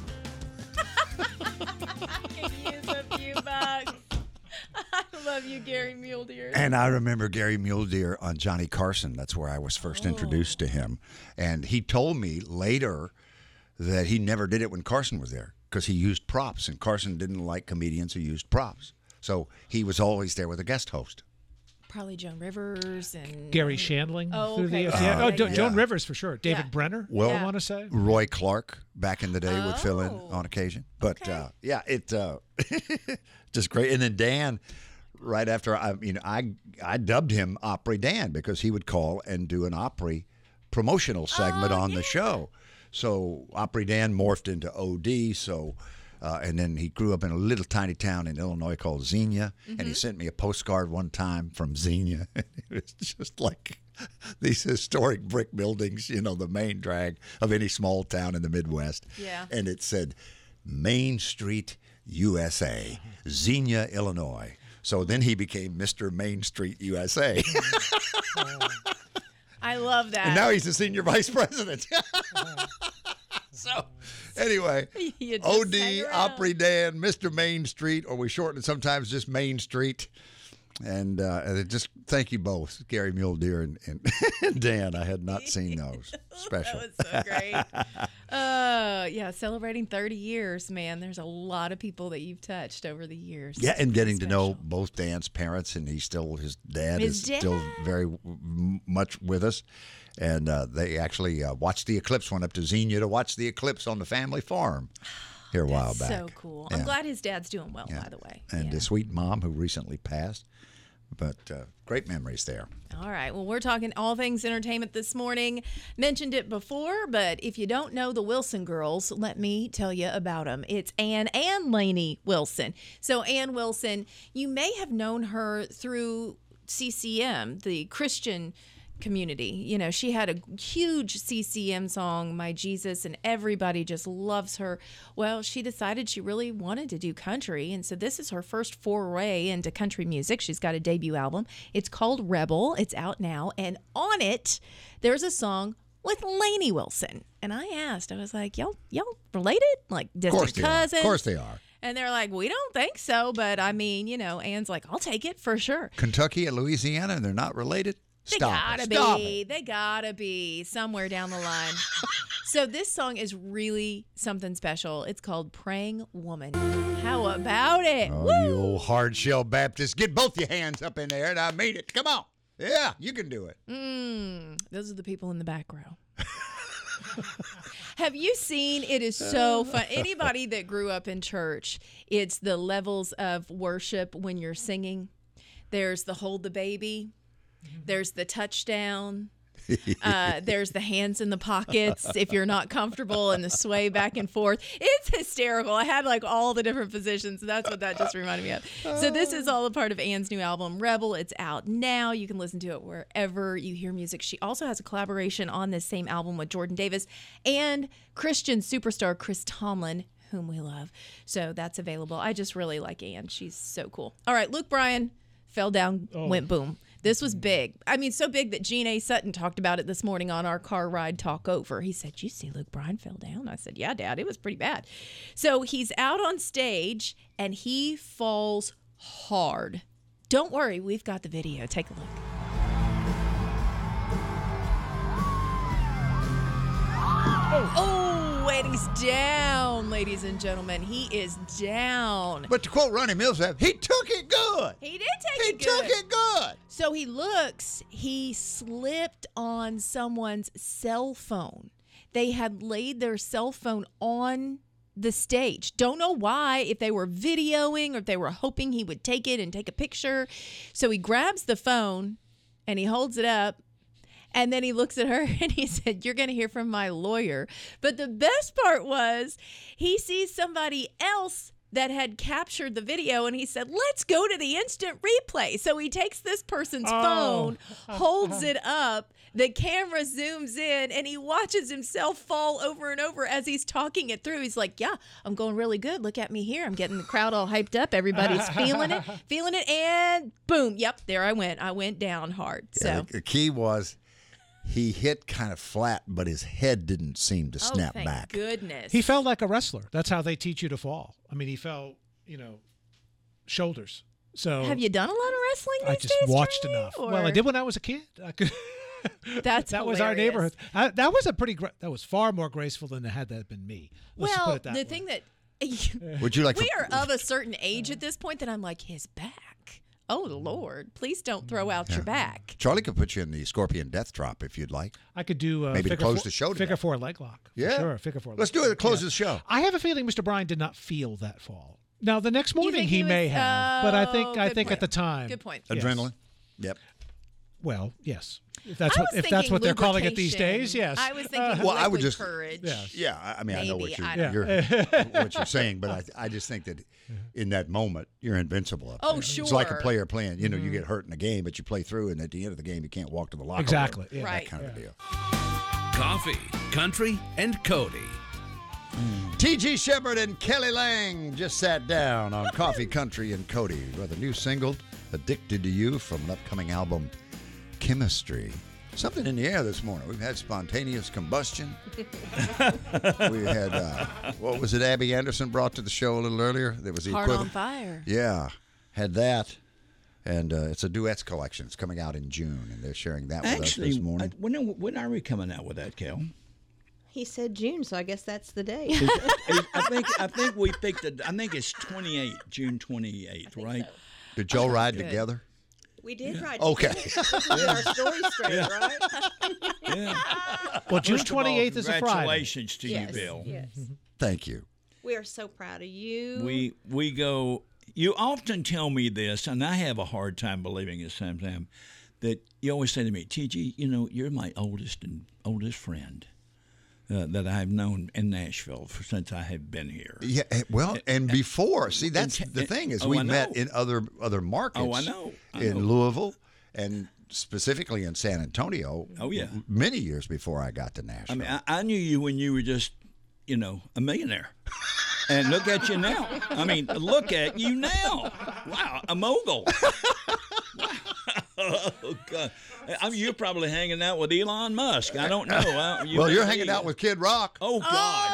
Speaker 4: I can use a few bucks. I love you, Gary Mulder.
Speaker 2: And I remember Gary Mulder on Johnny Carson. That's where I was first introduced to him. And he told me later that he never did it when Carson was there because he used props, and Carson didn't like comedians who used props. So he was always there with a guest host.
Speaker 4: Probably Joan Rivers and
Speaker 3: Gary Shandling.
Speaker 4: Oh,
Speaker 3: through the,
Speaker 4: okay.
Speaker 3: yeah.
Speaker 4: Uh,
Speaker 3: oh, Jo-
Speaker 4: yeah.
Speaker 3: Joan Rivers for sure. David
Speaker 4: Yeah.
Speaker 3: Brenner.
Speaker 2: Well,
Speaker 3: I want to say.
Speaker 2: Roy Clark back in the day would fill in
Speaker 4: Oh.
Speaker 2: on occasion. But
Speaker 4: Okay.
Speaker 2: uh, yeah, it uh, just great. And then Dan right after I, you know, I I dubbed him Opry Dan because he would call and do an Opry promotional segment
Speaker 4: Oh,
Speaker 2: on
Speaker 4: yeah.
Speaker 2: the show. So Opry Dan morphed into O D. So. Uh, and then he grew up in a little tiny town in Illinois called Xenia, and
Speaker 4: Mm-hmm.
Speaker 2: he sent me a postcard one time from Xenia. It was just like these historic brick buildings, you know, the main drag of any small town in the Midwest.
Speaker 4: Yeah.
Speaker 2: And it said Main Street, U S A, Xenia, Illinois. So then he became Mister Main Street, U S A.
Speaker 4: I love that.
Speaker 2: And now he's the senior vice president. So, anyway,
Speaker 4: You just
Speaker 2: O D,
Speaker 4: hang around.
Speaker 2: Opry Dan, Mister Main Street, or we shorten it sometimes just Main Street. And, uh, and it just thank you both, Gary Muleder and, and, and Dan. I had not seen those. Special.
Speaker 4: That was so great. uh, yeah, celebrating thirty years, man. There's a lot of people that you've touched over the years.
Speaker 2: Yeah, and getting to know
Speaker 4: Special.
Speaker 2: both Dan's parents, and he's still his dad
Speaker 4: His
Speaker 2: is
Speaker 4: dad.
Speaker 2: still very m- much with us, and uh, they actually uh, watched the eclipse. Went up to Xenia to watch the eclipse on the family farm here a while back.
Speaker 4: So cool. I'm
Speaker 2: Yeah.
Speaker 4: glad his dad's doing well,
Speaker 2: Yeah.
Speaker 4: by the way.
Speaker 2: And
Speaker 4: Yeah.
Speaker 2: the sweet mom who recently passed, but uh, great memories there.
Speaker 4: All right. Well, we're talking all things entertainment this morning. Mentioned it before, but if you don't know the Wilson girls, let me tell you about them. It's Ann and Lainey Wilson. So Ann Wilson, you may have known her through C C M, the Christian community. You know, she had a huge C C M song, My Jesus, and everybody just loves her. Well, she decided she really wanted to do country, and so this is her first foray into country music. She's got a debut album. It's called Rebel. It's out now, and on it, there's a song with Lainey Wilson. And I asked, I was like, y'all, y'all related? Like
Speaker 2: Of
Speaker 4: distant
Speaker 2: course they are.
Speaker 4: cousins?
Speaker 2: Of course they are.
Speaker 4: And they're like, we don't think so, but I mean, you know, Ann's like, I'll take it for sure.
Speaker 2: Kentucky and Louisiana, and they're not related?
Speaker 4: They
Speaker 2: Stop
Speaker 4: gotta
Speaker 2: it.
Speaker 4: be.
Speaker 2: Stop it.
Speaker 4: They gotta be somewhere down the line. So this song is really something special. It's called Praying Woman. How about it?
Speaker 2: Oh,
Speaker 4: Woo!
Speaker 2: you old hard shell Baptist. Get both your hands up in there, and I mean it. Come on. Yeah, you can do it.
Speaker 4: Mm, those are the people in the back row. Have you seen? It is so fun. Anybody that grew up in church, it's the levels of worship when you're singing. There's the hold the baby. There's the touchdown. Uh, there's the hands in the pockets if you're not comfortable, and the sway back and forth. It's hysterical. I had like all the different positions. That's what that just reminded me of. So this is all a part of Ann's new album, Rebel. It's out now. You can listen to it wherever you hear music. She also has a collaboration on this same album with Jordan Davis and Christian superstar Chris Tomlin, whom we love. So that's available. I just really like Ann. She's so cool. All right, Luke Bryan fell down, went boom. This was big. I mean, so big that Gene A. Sutton talked about it this morning on our car ride talk over. He said, you see Luke Bryan fell down? I said, yeah, Dad, it was pretty bad. So he's out on stage and he falls hard. Don't worry, we've got the video. Take a look. Oh, and he's down, ladies and gentlemen. He is down.
Speaker 2: But to quote Ronnie Millsap, he took it good.
Speaker 4: He did take
Speaker 2: He
Speaker 4: it good.
Speaker 2: took it good.
Speaker 4: So he looks, he slipped on someone's cell phone. They had laid their cell phone on the stage. Don't know why, if they were videoing or if they were hoping he would take it and take a picture. So he grabs the phone and he holds it up. And then he looks at her and he said, you're going to hear from my lawyer. But the best part was he sees somebody else that had captured the video and he said, let's go to the instant replay. So he takes this person's
Speaker 3: Oh.
Speaker 4: phone, holds it up, the camera zooms in, and he watches himself fall over and over as he's talking it through. He's like, yeah, I'm going really good. Look at me here. I'm getting the crowd all hyped up. Everybody's feeling it, feeling it. And boom. Yep. There I went. I went down hard. So.
Speaker 2: Yeah, the, the key was he hit kind of flat, but his head didn't seem to
Speaker 4: Oh,
Speaker 2: snap
Speaker 4: thank
Speaker 2: back.
Speaker 4: goodness.
Speaker 3: He fell like a wrestler. That's how they teach you to fall. I mean, he fell, you know, shoulders. So
Speaker 4: Have you done a lot of wrestling these
Speaker 3: I just
Speaker 4: days,
Speaker 3: watched
Speaker 4: Charlie,
Speaker 3: enough.
Speaker 4: or-
Speaker 3: Well, I did when I was a kid. I could.
Speaker 4: That's
Speaker 3: that was our
Speaker 4: hilarious.
Speaker 3: neighborhood. I, that was a pretty. Gra- that was far more graceful than had that been me. Let's just
Speaker 4: Well,
Speaker 3: put it that
Speaker 4: the
Speaker 3: way.
Speaker 4: thing that
Speaker 2: Would you like
Speaker 4: we
Speaker 2: to-
Speaker 4: are of a certain age at this point that I'm like, his back. Oh Lord, please don't throw out your back.
Speaker 2: Charlie could put you in the Scorpion Death Drop if you'd like.
Speaker 3: I could do uh,
Speaker 2: Maybe to
Speaker 3: figure
Speaker 2: close
Speaker 3: four,
Speaker 2: the show
Speaker 3: Figure
Speaker 2: today.
Speaker 3: four leg lock. For
Speaker 2: Yeah.
Speaker 3: sure. Figure four.
Speaker 2: Let's
Speaker 3: leg
Speaker 2: do it
Speaker 3: lock.
Speaker 2: to close
Speaker 3: Yeah.
Speaker 2: the show.
Speaker 3: I have a feeling Mister Bryan did not feel that fall. Now the next
Speaker 4: You
Speaker 3: morning
Speaker 4: think
Speaker 3: he,
Speaker 4: he
Speaker 3: may
Speaker 4: was-
Speaker 3: have, but I think
Speaker 4: oh,
Speaker 3: I
Speaker 4: good
Speaker 3: think
Speaker 4: point.
Speaker 3: at the time,
Speaker 4: Good point.
Speaker 3: yes.
Speaker 2: Adrenaline. Yep.
Speaker 3: Well, yes. If that's
Speaker 4: I
Speaker 3: what
Speaker 4: was
Speaker 3: if that's
Speaker 4: thinking
Speaker 3: what they're calling it these
Speaker 4: lubrication.
Speaker 3: days, yes.
Speaker 4: I was thinking
Speaker 2: Well, I would
Speaker 4: liquid
Speaker 2: just-
Speaker 4: courage.
Speaker 3: Yes.
Speaker 2: Yeah, I I mean, I know what
Speaker 4: Maybe,
Speaker 2: you're,
Speaker 4: I don't
Speaker 2: you're what you're saying, but I, I just think that in that moment you're invincible. Up
Speaker 4: Oh,
Speaker 2: there. It's like a
Speaker 4: sure.
Speaker 2: player playing. You know, you get hurt in a game, but you play through, and at the end of the game, you can't walk to the locker
Speaker 3: Exactly,
Speaker 2: room.
Speaker 3: yeah.
Speaker 4: Right.
Speaker 2: That kind of deal.
Speaker 5: Coffee, country, and Cody.
Speaker 2: T G Shepard and Kelly Lang just sat down on Coffee, Country, and Cody with a new single, Addicted to You, from an upcoming album, Chemistry. Something in the air this morning. We've had spontaneous combustion. We had, uh, what was it Abby Anderson brought to the show a little earlier? There was the
Speaker 4: Heart on
Speaker 2: equivalent.
Speaker 4: fire.
Speaker 2: Yeah, had that. And uh, it's a duets collection. It's coming out in June, and they're sharing that with
Speaker 9: Actually,
Speaker 2: us this morning.
Speaker 9: I- when, are- when are we coming out with that, Kel?
Speaker 10: He said June, so I guess that's the day.
Speaker 9: I think I think we picked it. I think it's twenty-eight, June twenty-eighth, right?
Speaker 2: Did y'all ride
Speaker 10: good.
Speaker 2: together?
Speaker 10: We did ride
Speaker 2: Okay.
Speaker 10: together. We did our story straight, right?
Speaker 9: Yeah.
Speaker 3: Well, June
Speaker 9: First of all,
Speaker 3: twenty-eighth is a Friday.
Speaker 9: Congratulations to
Speaker 10: yes,
Speaker 9: you, Bill.
Speaker 10: yes.
Speaker 2: Thank you.
Speaker 10: We are so proud of you.
Speaker 9: We we go. You often tell me this, and I have a hard time believing it sometimes. That you always say to me, T G, you know, you're my oldest and oldest friend uh, that I've known in Nashville for, since I have been here.
Speaker 2: Yeah, eh, well, and before, see, that's
Speaker 9: and-
Speaker 2: the thing is
Speaker 9: oh,
Speaker 2: we
Speaker 9: I
Speaker 2: met
Speaker 9: know.
Speaker 2: in other other markets.
Speaker 9: Oh, I know. I
Speaker 2: in
Speaker 9: know.
Speaker 2: Louisville, and specifically in San Antonio.
Speaker 9: Oh, yeah.
Speaker 2: many years before I got to Nashville.
Speaker 9: I mean, I, I knew you when you were just, you know, a millionaire. And look at you now. I mean, look at you now. Wow, a mogul. Wow. Oh, God. I mean, you're probably hanging out with Elon Musk. I don't know. I, you
Speaker 2: well,
Speaker 9: may
Speaker 2: you're
Speaker 9: be.
Speaker 2: hanging out with Kid Rock.
Speaker 9: Oh, gosh.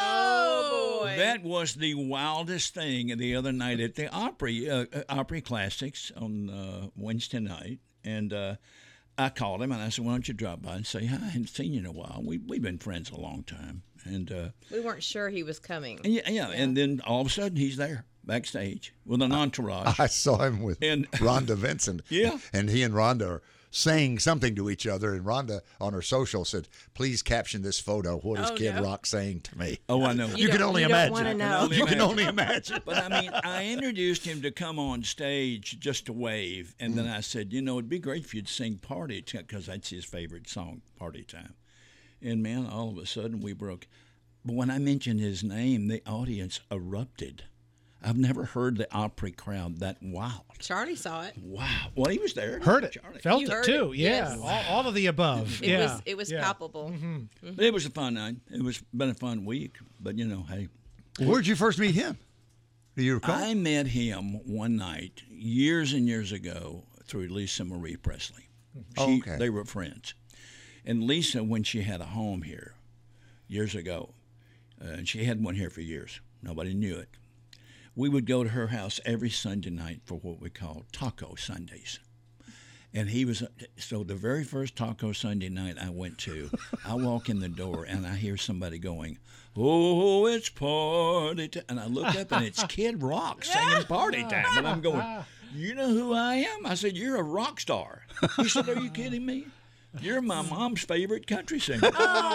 Speaker 10: Oh, boy.
Speaker 9: That was the wildest thing the other night at the Opry, uh, uh, Opry Classics on uh, Wednesday night. And uh, I called him and I said, why don't you drop by and say hi? I hadn't seen you in a while. We, we've been friends a long time. And uh,
Speaker 10: We weren't sure he was coming.
Speaker 9: and yeah, yeah, and then all of a sudden he's there backstage with an entourage.
Speaker 2: I saw him with
Speaker 9: And-
Speaker 2: Rhonda Vincent.
Speaker 9: Yeah.
Speaker 2: And he and Rhonda are saying something to each other. And Rhonda on her social said, please caption this photo. What is
Speaker 4: Oh,
Speaker 2: Kid
Speaker 4: no.
Speaker 2: Rock saying to me?
Speaker 9: Oh, I know.
Speaker 2: You, can
Speaker 10: don't-
Speaker 2: only
Speaker 10: you don't
Speaker 2: imagine.
Speaker 10: wanna know.
Speaker 9: only
Speaker 2: You can
Speaker 9: imagine.
Speaker 2: only imagine.
Speaker 9: But I mean, I introduced him to come on stage just to wave, and then I said, you know, it'd be great if you'd sing "Party," because that's his favorite song, "Party Time." And man, all of a sudden we broke. But when I mentioned his name, the audience erupted. I've never heard the Opry crowd that wild.
Speaker 10: Charlie saw it.
Speaker 9: Wow. Well, he was there.
Speaker 3: Heard it,
Speaker 9: Charlie.
Speaker 3: felt
Speaker 10: You
Speaker 3: it
Speaker 10: heard
Speaker 3: too.
Speaker 10: it,
Speaker 3: Yeah,
Speaker 10: yes.
Speaker 3: all, all of the above.
Speaker 10: It
Speaker 3: yeah,
Speaker 10: was it was
Speaker 3: yeah.
Speaker 10: palpable.
Speaker 9: But it was a fun night. It was been a fun week. But you know, hey,
Speaker 2: Where'd you first meet him? Do you recall?
Speaker 9: I met him one night years and years ago through Lisa Marie Presley.
Speaker 2: Oh,
Speaker 9: She,
Speaker 2: okay.
Speaker 9: They were friends. And Lisa, when she had a home here years ago, uh, and she had one here for years, nobody knew it. We would go to her house every Sunday night for what we call Taco Sundays. And he was, so the very first Taco Sunday night I went to, I walk in the door and I hear somebody going, oh, it's party time. And I look up and it's Kid Rock singing Party Time. And I'm going, you know who I am? I said, you're a rock star. He said, are you kidding me? You're my mom's favorite country singer.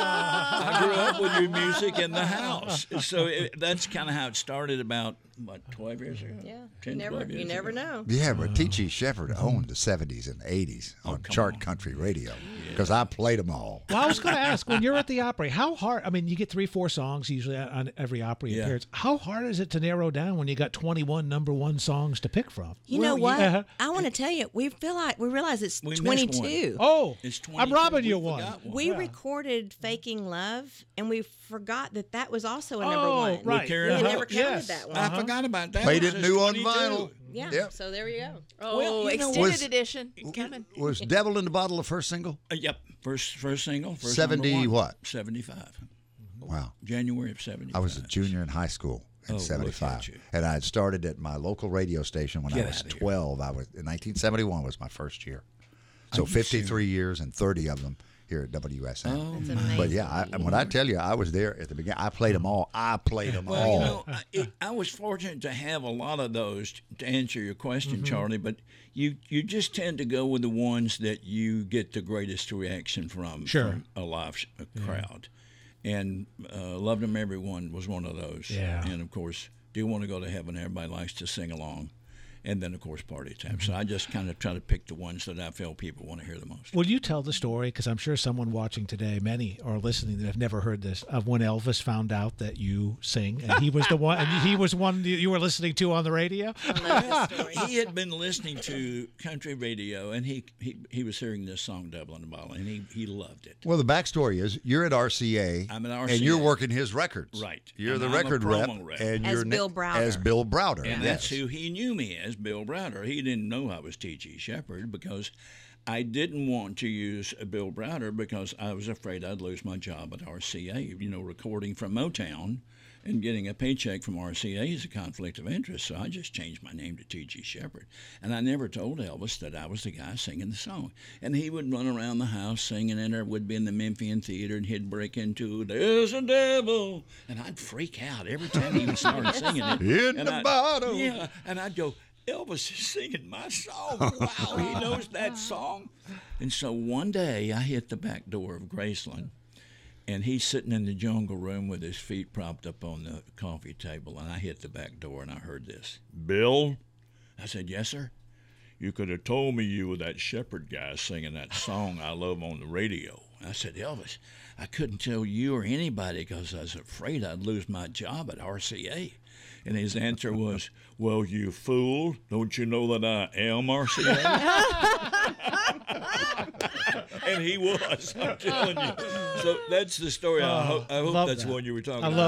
Speaker 9: I grew up with your music in the house. So it, that's kind of how it started about, what, twelve years ago?
Speaker 10: Yeah.
Speaker 9: ten,
Speaker 10: You never
Speaker 9: twelve
Speaker 10: you
Speaker 9: years
Speaker 10: never
Speaker 9: ago.
Speaker 10: know.
Speaker 2: Yeah, but T G Shepard owned the seventies and eighties on
Speaker 9: come
Speaker 2: chart
Speaker 9: on.
Speaker 2: country radio because I played them all.
Speaker 3: Well, I was going to ask, when you're at the Opry, how hard? I mean, you get three, four songs usually on every Opry
Speaker 9: Yeah.
Speaker 3: appearance. How hard is it to narrow down when you got twenty-one number one songs to pick from?
Speaker 10: You know
Speaker 9: Well,
Speaker 10: what?
Speaker 3: yeah.
Speaker 10: I want to tell you, we feel like we realize it's
Speaker 9: We missed
Speaker 10: twenty-two.
Speaker 3: Oh,
Speaker 9: It's
Speaker 3: I'm
Speaker 9: twenty-two.
Speaker 3: robbing
Speaker 9: We
Speaker 3: you one.
Speaker 9: forgot one.
Speaker 10: We
Speaker 3: Yeah.
Speaker 10: recorded "Faking Love" and we forgot that that was also a number
Speaker 3: Oh,
Speaker 10: one.
Speaker 3: right.
Speaker 9: carried
Speaker 10: We
Speaker 9: it
Speaker 10: never
Speaker 9: up.
Speaker 10: counted
Speaker 3: Yes.
Speaker 10: that one.
Speaker 9: I forgot about that.
Speaker 2: Played
Speaker 9: was
Speaker 2: it
Speaker 9: just
Speaker 2: new on
Speaker 9: twenty-two.
Speaker 2: vinyl.
Speaker 10: Yeah.
Speaker 2: Yep.
Speaker 10: So there you go.
Speaker 4: Oh,
Speaker 9: Well, you know,
Speaker 4: extended
Speaker 2: was-
Speaker 4: edition coming.
Speaker 2: Was Devil in the Bottle the first single?
Speaker 9: Uh, yep, first first single. First
Speaker 2: seventy
Speaker 9: number one.
Speaker 2: what?
Speaker 9: seventy-five.
Speaker 2: Wow.
Speaker 9: January of seventy-five.
Speaker 2: I was a junior in high school in
Speaker 9: Oh, look
Speaker 2: seventy-five.
Speaker 9: at you.
Speaker 2: And I had started at my local radio station when
Speaker 9: Get
Speaker 2: I was
Speaker 9: outta here.
Speaker 2: twelve. I was in nineteen seventy-one was my first year. So
Speaker 9: you
Speaker 2: fifty-three years and thirty of them here at W S M.
Speaker 9: Oh,
Speaker 10: That's
Speaker 9: my
Speaker 10: amazing.
Speaker 2: But yeah, I, when I tell you I was there at the beginning, I played them all. I played them
Speaker 9: Well,
Speaker 2: all.
Speaker 9: you know, I, it, I was fortunate to have a lot of those to answer your question,
Speaker 2: Mm-hmm.
Speaker 9: Charlie. But you you just tend to go with the ones that you get the greatest reaction from,
Speaker 3: Sure.
Speaker 9: from a live sh- a crowd. And uh, Loved Them Everyone was one of those.
Speaker 3: Yeah.
Speaker 9: And of course, Do Want to Go to Heaven. Everybody likes to sing along. And then, of course, Party Time. So I just kind of try to pick the ones that I feel people want to hear the most.
Speaker 3: Will you tell the story? Because I'm sure someone watching today, many are listening that have never heard this, of when Elvis found out that you sing, and he was the one, and he was one you were listening to on the radio.
Speaker 10: I love this story.
Speaker 9: He had been listening to country radio, and he he, he was hearing this song, Double in the Bottle, and he, he loved it.
Speaker 2: Well, the backstory is you're at R C A.
Speaker 9: I'm at R C A.
Speaker 2: And you're working his records.
Speaker 9: Right.
Speaker 2: You're
Speaker 9: And
Speaker 2: the
Speaker 9: I'm a
Speaker 2: record rep,
Speaker 9: promo rep.
Speaker 2: and
Speaker 10: As
Speaker 2: you're
Speaker 10: Bill Browder.
Speaker 2: as Bill Browder.
Speaker 9: And
Speaker 2: yes.
Speaker 9: that's who he knew me as, Bill Browder. He didn't know I was T G Shepherd because I didn't want to use Bill Browder because I was afraid I'd lose my job at R C A. You know, recording from Motown and getting a paycheck from R C A is a conflict of interest, so I just changed my name to T G Shepherd. And I never told Elvis that I was the guy singing the song. And he would run around the house singing, and there would be in the Memphian Theater, and he'd break into "There's a Devil," and I'd freak out every time he started singing it.
Speaker 2: In
Speaker 9: and
Speaker 2: the
Speaker 9: I'd-
Speaker 2: bottle.
Speaker 9: Yeah, and I'd go, Elvis is singing my song. Wow, he knows that song. And so one day I hit the back door of Graceland, and he's sitting in the jungle room with his feet propped up on the coffee table, and I hit the back door and I heard this. Bill? I said, yes, sir. You could have told me you were that shepherd guy singing that song I love on the radio. I said, Elvis, I couldn't tell you or anybody because I was afraid I'd lose my job at R C A. And his answer was, well, you fool, don't you know that I am R C A? And he was, I'm telling you. So that's the story. I, ho- I hope
Speaker 3: love
Speaker 9: that's
Speaker 3: that.
Speaker 9: what you were talking
Speaker 3: I
Speaker 9: about.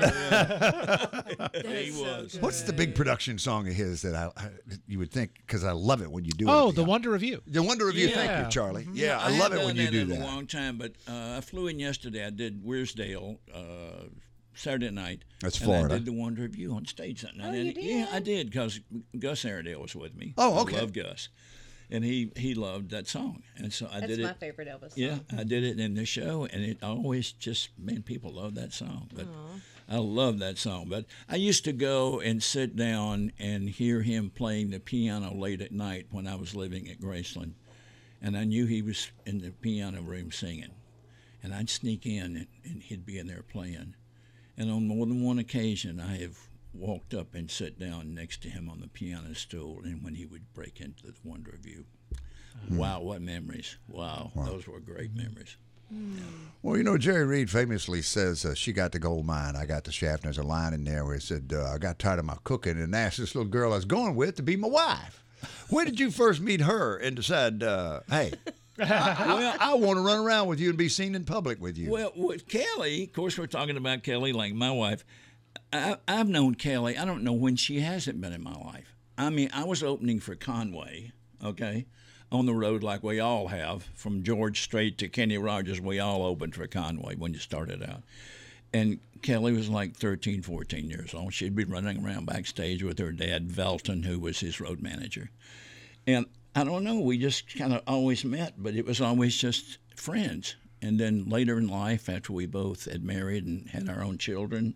Speaker 3: love that.
Speaker 9: He was.
Speaker 2: What's the big production song of his that I, I you would think, because I love it when you do it.
Speaker 3: Oh, The Wonder of You.
Speaker 2: The Wonder of You. Thank
Speaker 3: Yeah.
Speaker 2: you, Charlie. Yeah, I,
Speaker 9: haven't
Speaker 2: love it
Speaker 9: done
Speaker 2: when you
Speaker 9: that
Speaker 2: do
Speaker 9: in
Speaker 2: that.
Speaker 9: a long time, but uh, I flew in yesterday. I did Wearsdale uh, Saturday night.
Speaker 2: That's
Speaker 9: and
Speaker 2: Florida.
Speaker 9: I did The Wonder of You on stage that night.
Speaker 10: Oh,
Speaker 9: And
Speaker 10: you
Speaker 9: it- Yeah,
Speaker 10: did?
Speaker 9: I did because Gus Airedale was with me.
Speaker 2: Oh, okay.
Speaker 9: I love Gus. And he, he loved that song. And so I
Speaker 10: That's
Speaker 9: did
Speaker 10: my
Speaker 9: it.
Speaker 10: favorite Elvis song.
Speaker 9: Yeah, I did it in the show, and it always just, man, people love that song. But I love that song. But I used to go and sit down and hear him playing the piano late at night when I was living at Graceland. And I knew he was in the piano room singing. And I'd sneak in, and, and he'd be in there playing. And on more than one occasion, I have walked up and sat down next to him on the piano stool, and when he would break into The Wonder of You. Wow, what memories. Wow, those were great memories.
Speaker 2: Well, you know, Jerry Reed famously says, uh, she got the gold mine, I got the shaft. And there's a line in there where he said, uh, I got tired of my cooking and asked this little girl I was going with to be my wife. When did you first meet her and decide, uh, hey, I, well, I want to run around with you and be seen in public with you?
Speaker 9: Well, with Kelly, of course, we're talking about Kelly Lang, my wife. I, I've known Kelly. I don't know when she hasn't been in my life. I mean, I was opening for Conway, okay, on the road like we all have, from George Strait to Kenny Rogers. We all opened for Conway when you started out. And Kelly was like thirteen, fourteen years old. She'd be running around backstage with her dad, Velton, who was his road manager. And I don't know, we just kind of always met, but it was always just friends. And then later in life, after we both had married and had our own children,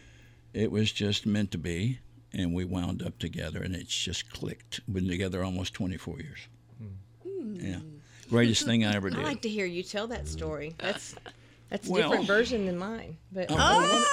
Speaker 9: it was just meant to be. And we wound up together, and it's just clicked. We've been together almost twenty-four years. Yeah. Greatest thing I ever
Speaker 10: I
Speaker 9: did.
Speaker 10: like to hear you tell that story. That's that's a
Speaker 9: Well-
Speaker 10: different version than mine. But
Speaker 9: Oh,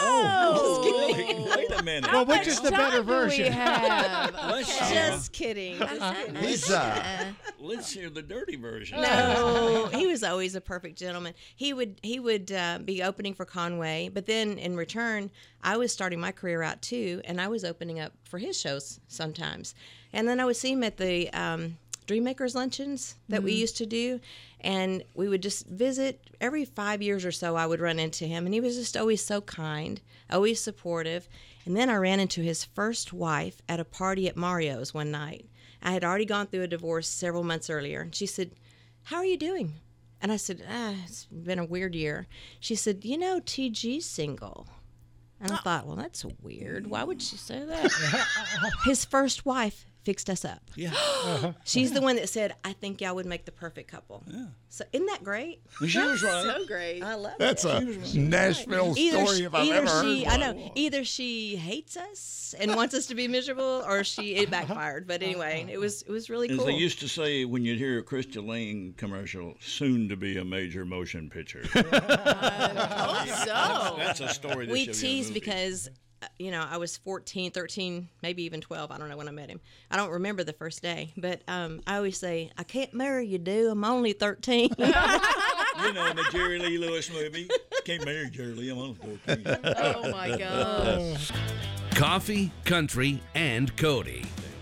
Speaker 9: oh, oh, wait, wait a minute.
Speaker 3: Well, which is the better
Speaker 4: Time do we
Speaker 3: version?
Speaker 4: have?
Speaker 9: Let's,
Speaker 10: just kidding. Just kidding.
Speaker 2: He's, uh,
Speaker 9: let's hear the dirty version.
Speaker 10: No, he was always a perfect gentleman. He would he would uh, be opening for Conway, but then in return, I was starting my career out too, and I was opening up for his shows sometimes. And then I would see him at the um, Dreammakers luncheons that we used to do, and we would just visit every five years or so. I would run into him, and he was just always so kind, always supportive. And then I ran into his first wife at a party at Mario's one night. I had already gone through a divorce several months earlier, and she said, "How are you doing?" And I said, ah, "It's been a weird year." She said, "You know, T G's single." And I thought, well, that's weird. Why would she say that? His first wife fixed us up.
Speaker 9: Yeah.
Speaker 10: She's the one that said, "I think y'all would make the perfect couple." Yeah. So isn't that great?
Speaker 9: She was right.
Speaker 4: So great.
Speaker 10: I love
Speaker 2: That's
Speaker 10: it.
Speaker 2: a Nashville
Speaker 10: Either
Speaker 2: story
Speaker 10: she,
Speaker 2: if I've
Speaker 10: either
Speaker 2: ever heard
Speaker 10: she,
Speaker 2: one.
Speaker 10: I know, either she hates us and wants us to be miserable, or she it backfired. But anyway, it was it was really
Speaker 9: As
Speaker 10: cool.
Speaker 9: they used to say when you'd hear a Christy Lane commercial, soon to be a major motion picture.
Speaker 4: So
Speaker 9: That's a story that
Speaker 10: we
Speaker 9: should be a
Speaker 10: tease
Speaker 9: movie.
Speaker 10: because uh, you know, I was fourteen, thirteen, maybe even twelve. I don't know when I met him. I don't remember the first day, but um, I always say, I can't marry you, do. I'm only thirteen.
Speaker 9: You know, the Jerry Lee Lewis movie. Can't marry Jerry Lee. I'm only thirteen.
Speaker 4: Oh, my gosh.
Speaker 5: Coffee, Country, and Cody.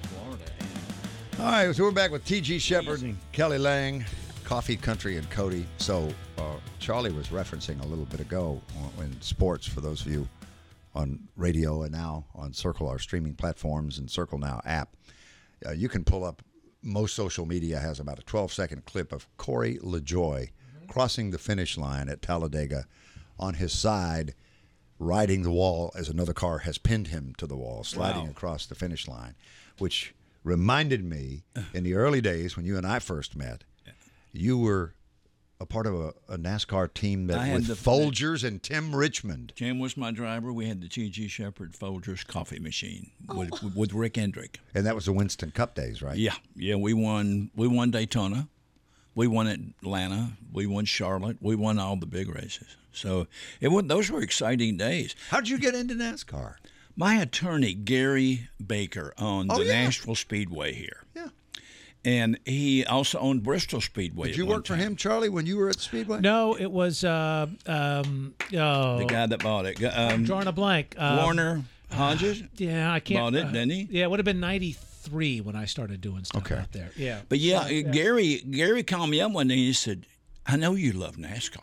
Speaker 2: All right, so we're back with T G Shepherd and Kelly Lang, Coffee, Country, and Cody. So uh, Charlie was referencing a little bit ago in sports, for those of you on radio and now on Circle, our streaming platforms, and Circle Now app. Uh, you can pull up, most social media has about a twelve-second clip of Corey LaJoy mm-hmm. crossing the finish line at Talladega on his side, riding the wall as another car has pinned him to the wall, sliding
Speaker 9: Wow.
Speaker 2: across the finish line, which reminded me in the early days when you and I first met, you were a part of a, a NASCAR team that
Speaker 9: I had
Speaker 2: with
Speaker 9: the-
Speaker 2: Folgers and Tim Richmond.
Speaker 9: Jim was my driver. We had the T G Shepherd Folgers coffee machine with, with Rick Hendrick.
Speaker 2: And that was the Winston Cup days, right?
Speaker 9: Yeah, yeah. We won. We won Daytona. We won Atlanta. We won Charlotte. We won all the big races. So it was, those were exciting days.
Speaker 2: How did you get into NASCAR?
Speaker 9: My attorney, Gary Baker, owned
Speaker 2: Oh,
Speaker 9: the
Speaker 2: yeah.
Speaker 9: Nashville Speedway here.
Speaker 2: Yeah.
Speaker 9: And he also owned Bristol Speedway.
Speaker 2: Did
Speaker 9: at
Speaker 2: you
Speaker 9: one
Speaker 2: work for
Speaker 9: time.
Speaker 2: him, Charlie, when you were at the Speedway?
Speaker 3: No, it was uh, um, oh,
Speaker 9: The guy that bought it. Um,
Speaker 3: I'm drawing a blank. Um,
Speaker 9: Warner Hodges?
Speaker 3: Yeah, I can't.
Speaker 9: Bought it,
Speaker 3: uh,
Speaker 9: didn't he?
Speaker 3: Yeah, it would have been ninety-three when I started doing stuff
Speaker 2: Okay.
Speaker 3: out there. Yeah.
Speaker 9: But yeah,
Speaker 3: So,
Speaker 9: Gary Gary called me up one day and he said, I know you love NASCAR.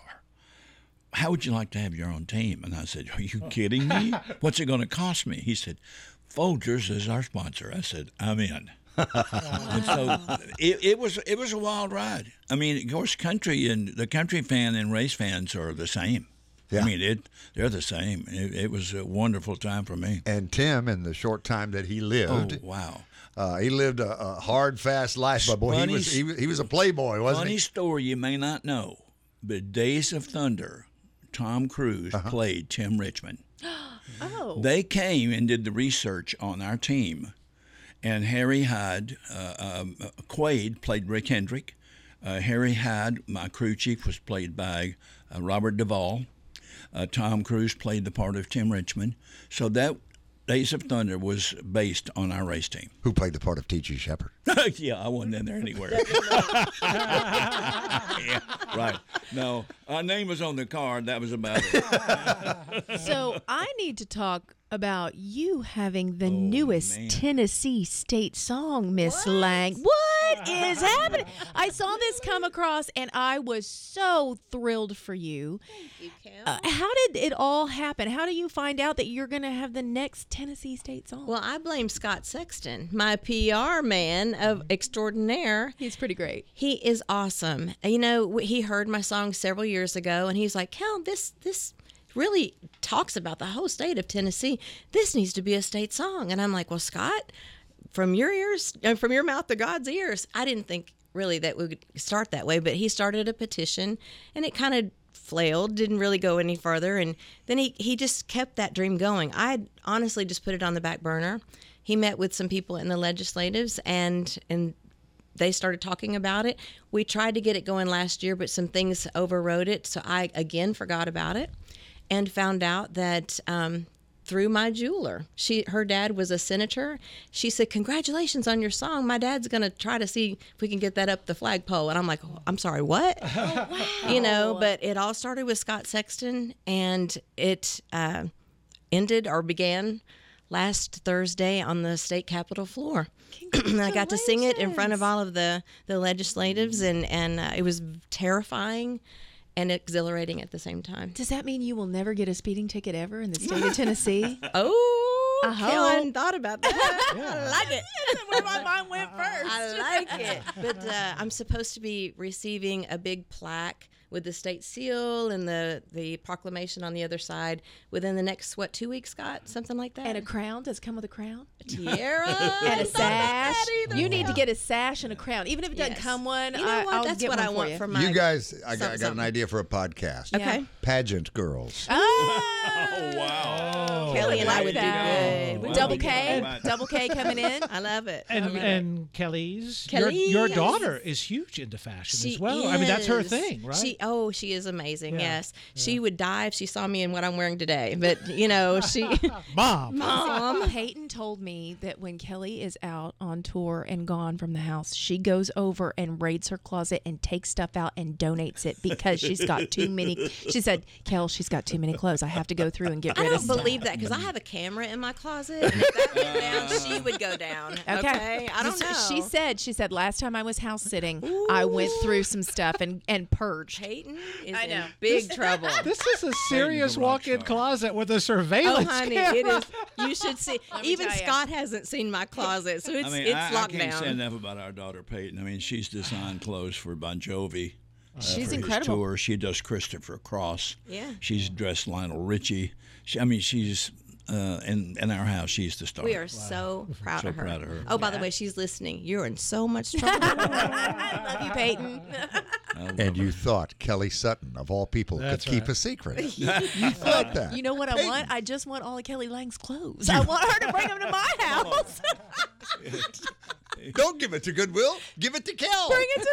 Speaker 9: How would you like to have your own team? And I said, are you kidding me? What's it going to cost me? He said, Folgers is our sponsor. I said, I'm in. And so it, it was it was a wild ride. I mean, of course, country and the country fan and race fans are the same.
Speaker 2: Yeah.
Speaker 9: I mean, it they're the same. It, it was a wonderful time for me.
Speaker 2: And Tim, in the short time that he lived,
Speaker 9: Oh, wow.
Speaker 2: uh, he lived a, a hard, fast life. But boy, he
Speaker 9: Funny
Speaker 2: was, he was he was a playboy, wasn't
Speaker 9: Funny
Speaker 2: he?
Speaker 9: story you may not know, but Days of Thunder, Tom Cruise
Speaker 2: Uh-huh.
Speaker 9: played Tim Richmond.
Speaker 4: Oh.
Speaker 9: They came and did the research on our team, and Harry Hyde, uh, um, uh, Quaid played Rick Hendrick. Uh, Harry Hyde, my crew chief, was played by uh, Robert Duvall. Uh, Tom Cruise played the part of Tim Richmond. So that Days of Thunder was based on our race team.
Speaker 2: Who played the part of T G Shepherd?
Speaker 9: Yeah, I wasn't in there anywhere. Yeah, right. No, our name was on the card. That was about it.
Speaker 4: So I need to talk about you having the
Speaker 9: Oh,
Speaker 4: newest
Speaker 9: man.
Speaker 4: Tennessee state song, Miss Lang. What is happening? I saw this come across and I was so thrilled for you.
Speaker 10: You Kim.
Speaker 4: Uh, how did it all happen? How do you find out that you're going to have the next Tennessee state song?
Speaker 10: Well, I blame Scott Sexton, my P R man of extraordinaire.
Speaker 4: He's pretty great.
Speaker 10: He is awesome. You know, w- he heard my song several years ago, and he's like, "Cal, this this really talks about the whole state of Tennessee. This needs to be a state song." And I'm like, "Well, Scott, from your ears, uh, from your mouth to God's ears." I didn't think really that we would start that way, but he started a petition, and it kind of flailed, didn't really go any further, and then he he just kept that dream going. I honestly just put it on the back burner. He met with some people in the legislatives, and and they started talking about it. We tried to get it going last year, but some things overrode it, so I again forgot about it, and found out that um, through my jeweler, she her dad was a senator. She said, "Congratulations on your song. My dad's gonna try to see if we can get that up the flagpole." And I'm like, oh, "I'm sorry, what?"
Speaker 4: Oh, wow.
Speaker 10: You know, but it all started with Scott Sexton, and it uh, ended or began last Thursday on the state capitol floor. I got to sing it in front of all of the, the legislatives, and, and uh, it was terrifying and exhilarating at the same time.
Speaker 4: Does that mean you will never get a speeding ticket ever in the state of Tennessee?
Speaker 10: Oh,
Speaker 4: I
Speaker 10: Kel, I
Speaker 4: hope.
Speaker 10: hadn't thought about that. I like it.
Speaker 4: That's where my mind went first.
Speaker 10: I like it. But uh, I'm supposed to be receiving a big plaque with the state seal and the, the proclamation on the other side within the next, what, two weeks, Scott? Something like that?
Speaker 4: And a crown? Does it come with a crown?
Speaker 10: A tiara?
Speaker 4: And a sash.
Speaker 10: either.
Speaker 4: You need to get a sash and a crown. Even if it doesn't
Speaker 10: Yes.
Speaker 4: come one,
Speaker 10: You know
Speaker 4: I,
Speaker 10: what?
Speaker 4: I'll
Speaker 10: That's
Speaker 4: get
Speaker 10: what
Speaker 4: one
Speaker 10: I
Speaker 4: for
Speaker 10: want
Speaker 4: you.
Speaker 10: for my...
Speaker 2: You guys, I got, I got an
Speaker 10: something.
Speaker 2: idea for a podcast.
Speaker 10: Okay.
Speaker 4: Yeah.
Speaker 2: Pageant Girls.
Speaker 4: Oh,
Speaker 9: wow.
Speaker 10: Kelly and I
Speaker 4: like
Speaker 10: would
Speaker 4: that.
Speaker 10: do good. We
Speaker 4: Double
Speaker 10: would do
Speaker 4: K,
Speaker 10: good.
Speaker 4: double K coming in.
Speaker 10: I love it.
Speaker 3: And
Speaker 10: I love it.
Speaker 3: and Kelly's
Speaker 10: Kelly,
Speaker 3: your, your
Speaker 10: yes.
Speaker 3: daughter is huge into fashion
Speaker 10: She
Speaker 3: as well. I mean, that's her
Speaker 10: is.
Speaker 3: thing, right?
Speaker 10: She Oh, she is amazing. Yeah. Yes, yeah. She would die if she saw me in what I'm wearing today. But you know, she,
Speaker 3: mom,
Speaker 10: mom.
Speaker 4: Peyton told me that when Kelly is out on tour and gone from the house, she goes over and raids her closet and takes stuff out and donates it because she's got too many. She said, "Kel, she's got too many clothes. I have to go through and get rid
Speaker 10: of
Speaker 4: of stuff."
Speaker 10: I don't believe that because I have a camera in my closet. And if that went down, she would go down. Okay, okay? I don't know.
Speaker 4: She said. She said last time I was house sitting, Ooh. I went through some stuff and and purged.
Speaker 10: Peyton is
Speaker 4: I know.
Speaker 10: in big trouble.
Speaker 3: This is a serious walk-in closet with a surveillance
Speaker 10: Oh, honey,
Speaker 3: camera.
Speaker 10: it is. You should see. Even Scott hasn't seen my closet, so it's
Speaker 9: I mean,
Speaker 10: it's
Speaker 9: I,
Speaker 10: locked
Speaker 9: I can't
Speaker 10: down.
Speaker 9: say enough about our daughter Peyton. I mean, she's designed clothes for Bon Jovi. Uh,
Speaker 4: she's
Speaker 9: for
Speaker 4: incredible.
Speaker 9: His tour. She does Christopher Cross.
Speaker 10: Yeah.
Speaker 9: She's dressed Lionel Richie. She, I mean, she's uh, in in our house. She's the star.
Speaker 10: We are wow. so proud
Speaker 9: so
Speaker 10: of her.
Speaker 9: proud of her.
Speaker 10: Oh, by yeah. the way, she's listening. You're in so much trouble.
Speaker 4: I love you, Peyton.
Speaker 2: And you thought Kelly Sutton, of all people,
Speaker 3: That's
Speaker 2: could keep
Speaker 3: right.
Speaker 2: a secret. You thought that.
Speaker 4: You know what I want? I just want all of Kelly Lang's clothes. I want her to bring them to my house.
Speaker 2: Don't give it to Goodwill. Give it to Kel.
Speaker 4: Bring it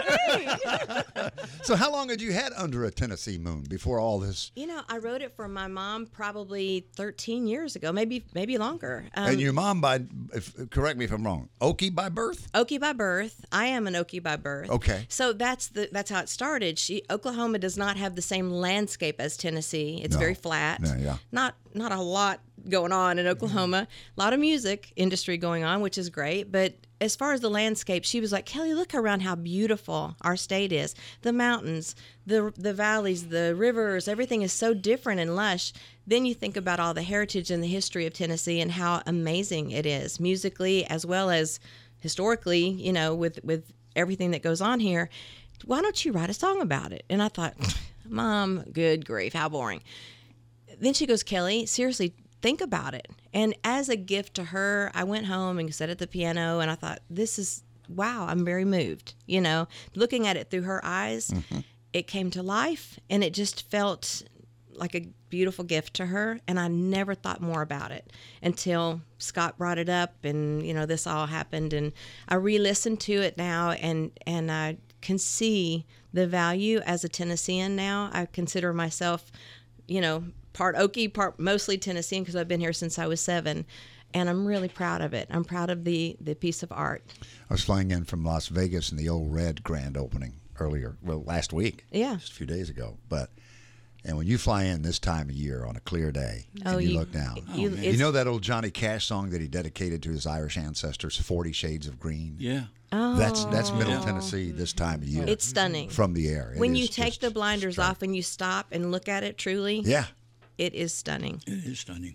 Speaker 4: to me.
Speaker 2: So how long had you had Under a Tennessee Moon before all this?
Speaker 10: You know, I wrote it for my mom probably thirteen years ago, maybe maybe longer. Um,
Speaker 2: And your mom, by if, correct me if I'm wrong, Okie by birth?
Speaker 10: Okie by birth. I am an Okie by birth.
Speaker 2: Okay.
Speaker 10: So that's the that's how it started. She Oklahoma does not have the same landscape as Tennessee. It's
Speaker 2: No.
Speaker 10: very flat.
Speaker 2: Yeah, yeah.
Speaker 10: Not not a lot going on in Oklahoma. A lot of music industry going on, which is great, but as far as the landscape, she was like, Kelly, look around how beautiful our state is. The mountains, the the valleys, the rivers, everything is so different and lush. Then you think about all the heritage and the history of Tennessee and how amazing it is, musically as well as historically, you know, with, with everything that goes on here. Why don't you write a song about it? And I thought, Mom, good grief, how boring. Then she goes, Kelly, seriously, think about it. And as a gift to her, I went home and sat at the piano and I thought, this is, wow, I'm very moved. You know, looking at it through her eyes, mm-hmm. it came to life and it just felt like a beautiful gift to her. And I never thought more about it until Scott brought it up and, you know, this all happened. And I re-listened to it now and, and I can see the value as a Tennessean now. I consider myself, you know, part Okie, part mostly Tennessean because I've been here since I was seven, and I'm really proud of it. I'm proud of the, the piece of art.
Speaker 2: I was flying in from Las Vegas in the Old Red grand opening earlier, well, last week.
Speaker 10: Yeah.
Speaker 2: Just a few days ago. But, and when you fly in this time of year on a clear day
Speaker 10: oh,
Speaker 2: and you,
Speaker 10: you
Speaker 2: look down,
Speaker 10: you,
Speaker 2: oh, you know that old Johnny Cash song that he dedicated to his Irish ancestors, Forty Shades of Green?
Speaker 9: Yeah.
Speaker 10: Oh.
Speaker 2: That's that's Middle Tennessee this time of year.
Speaker 10: It's stunning.
Speaker 2: From the air. It
Speaker 10: when you
Speaker 2: is
Speaker 10: take
Speaker 2: just
Speaker 10: the blinders
Speaker 2: straight.
Speaker 10: off and you stop and look at it truly,
Speaker 2: yeah,
Speaker 10: it is stunning.
Speaker 9: It is stunning.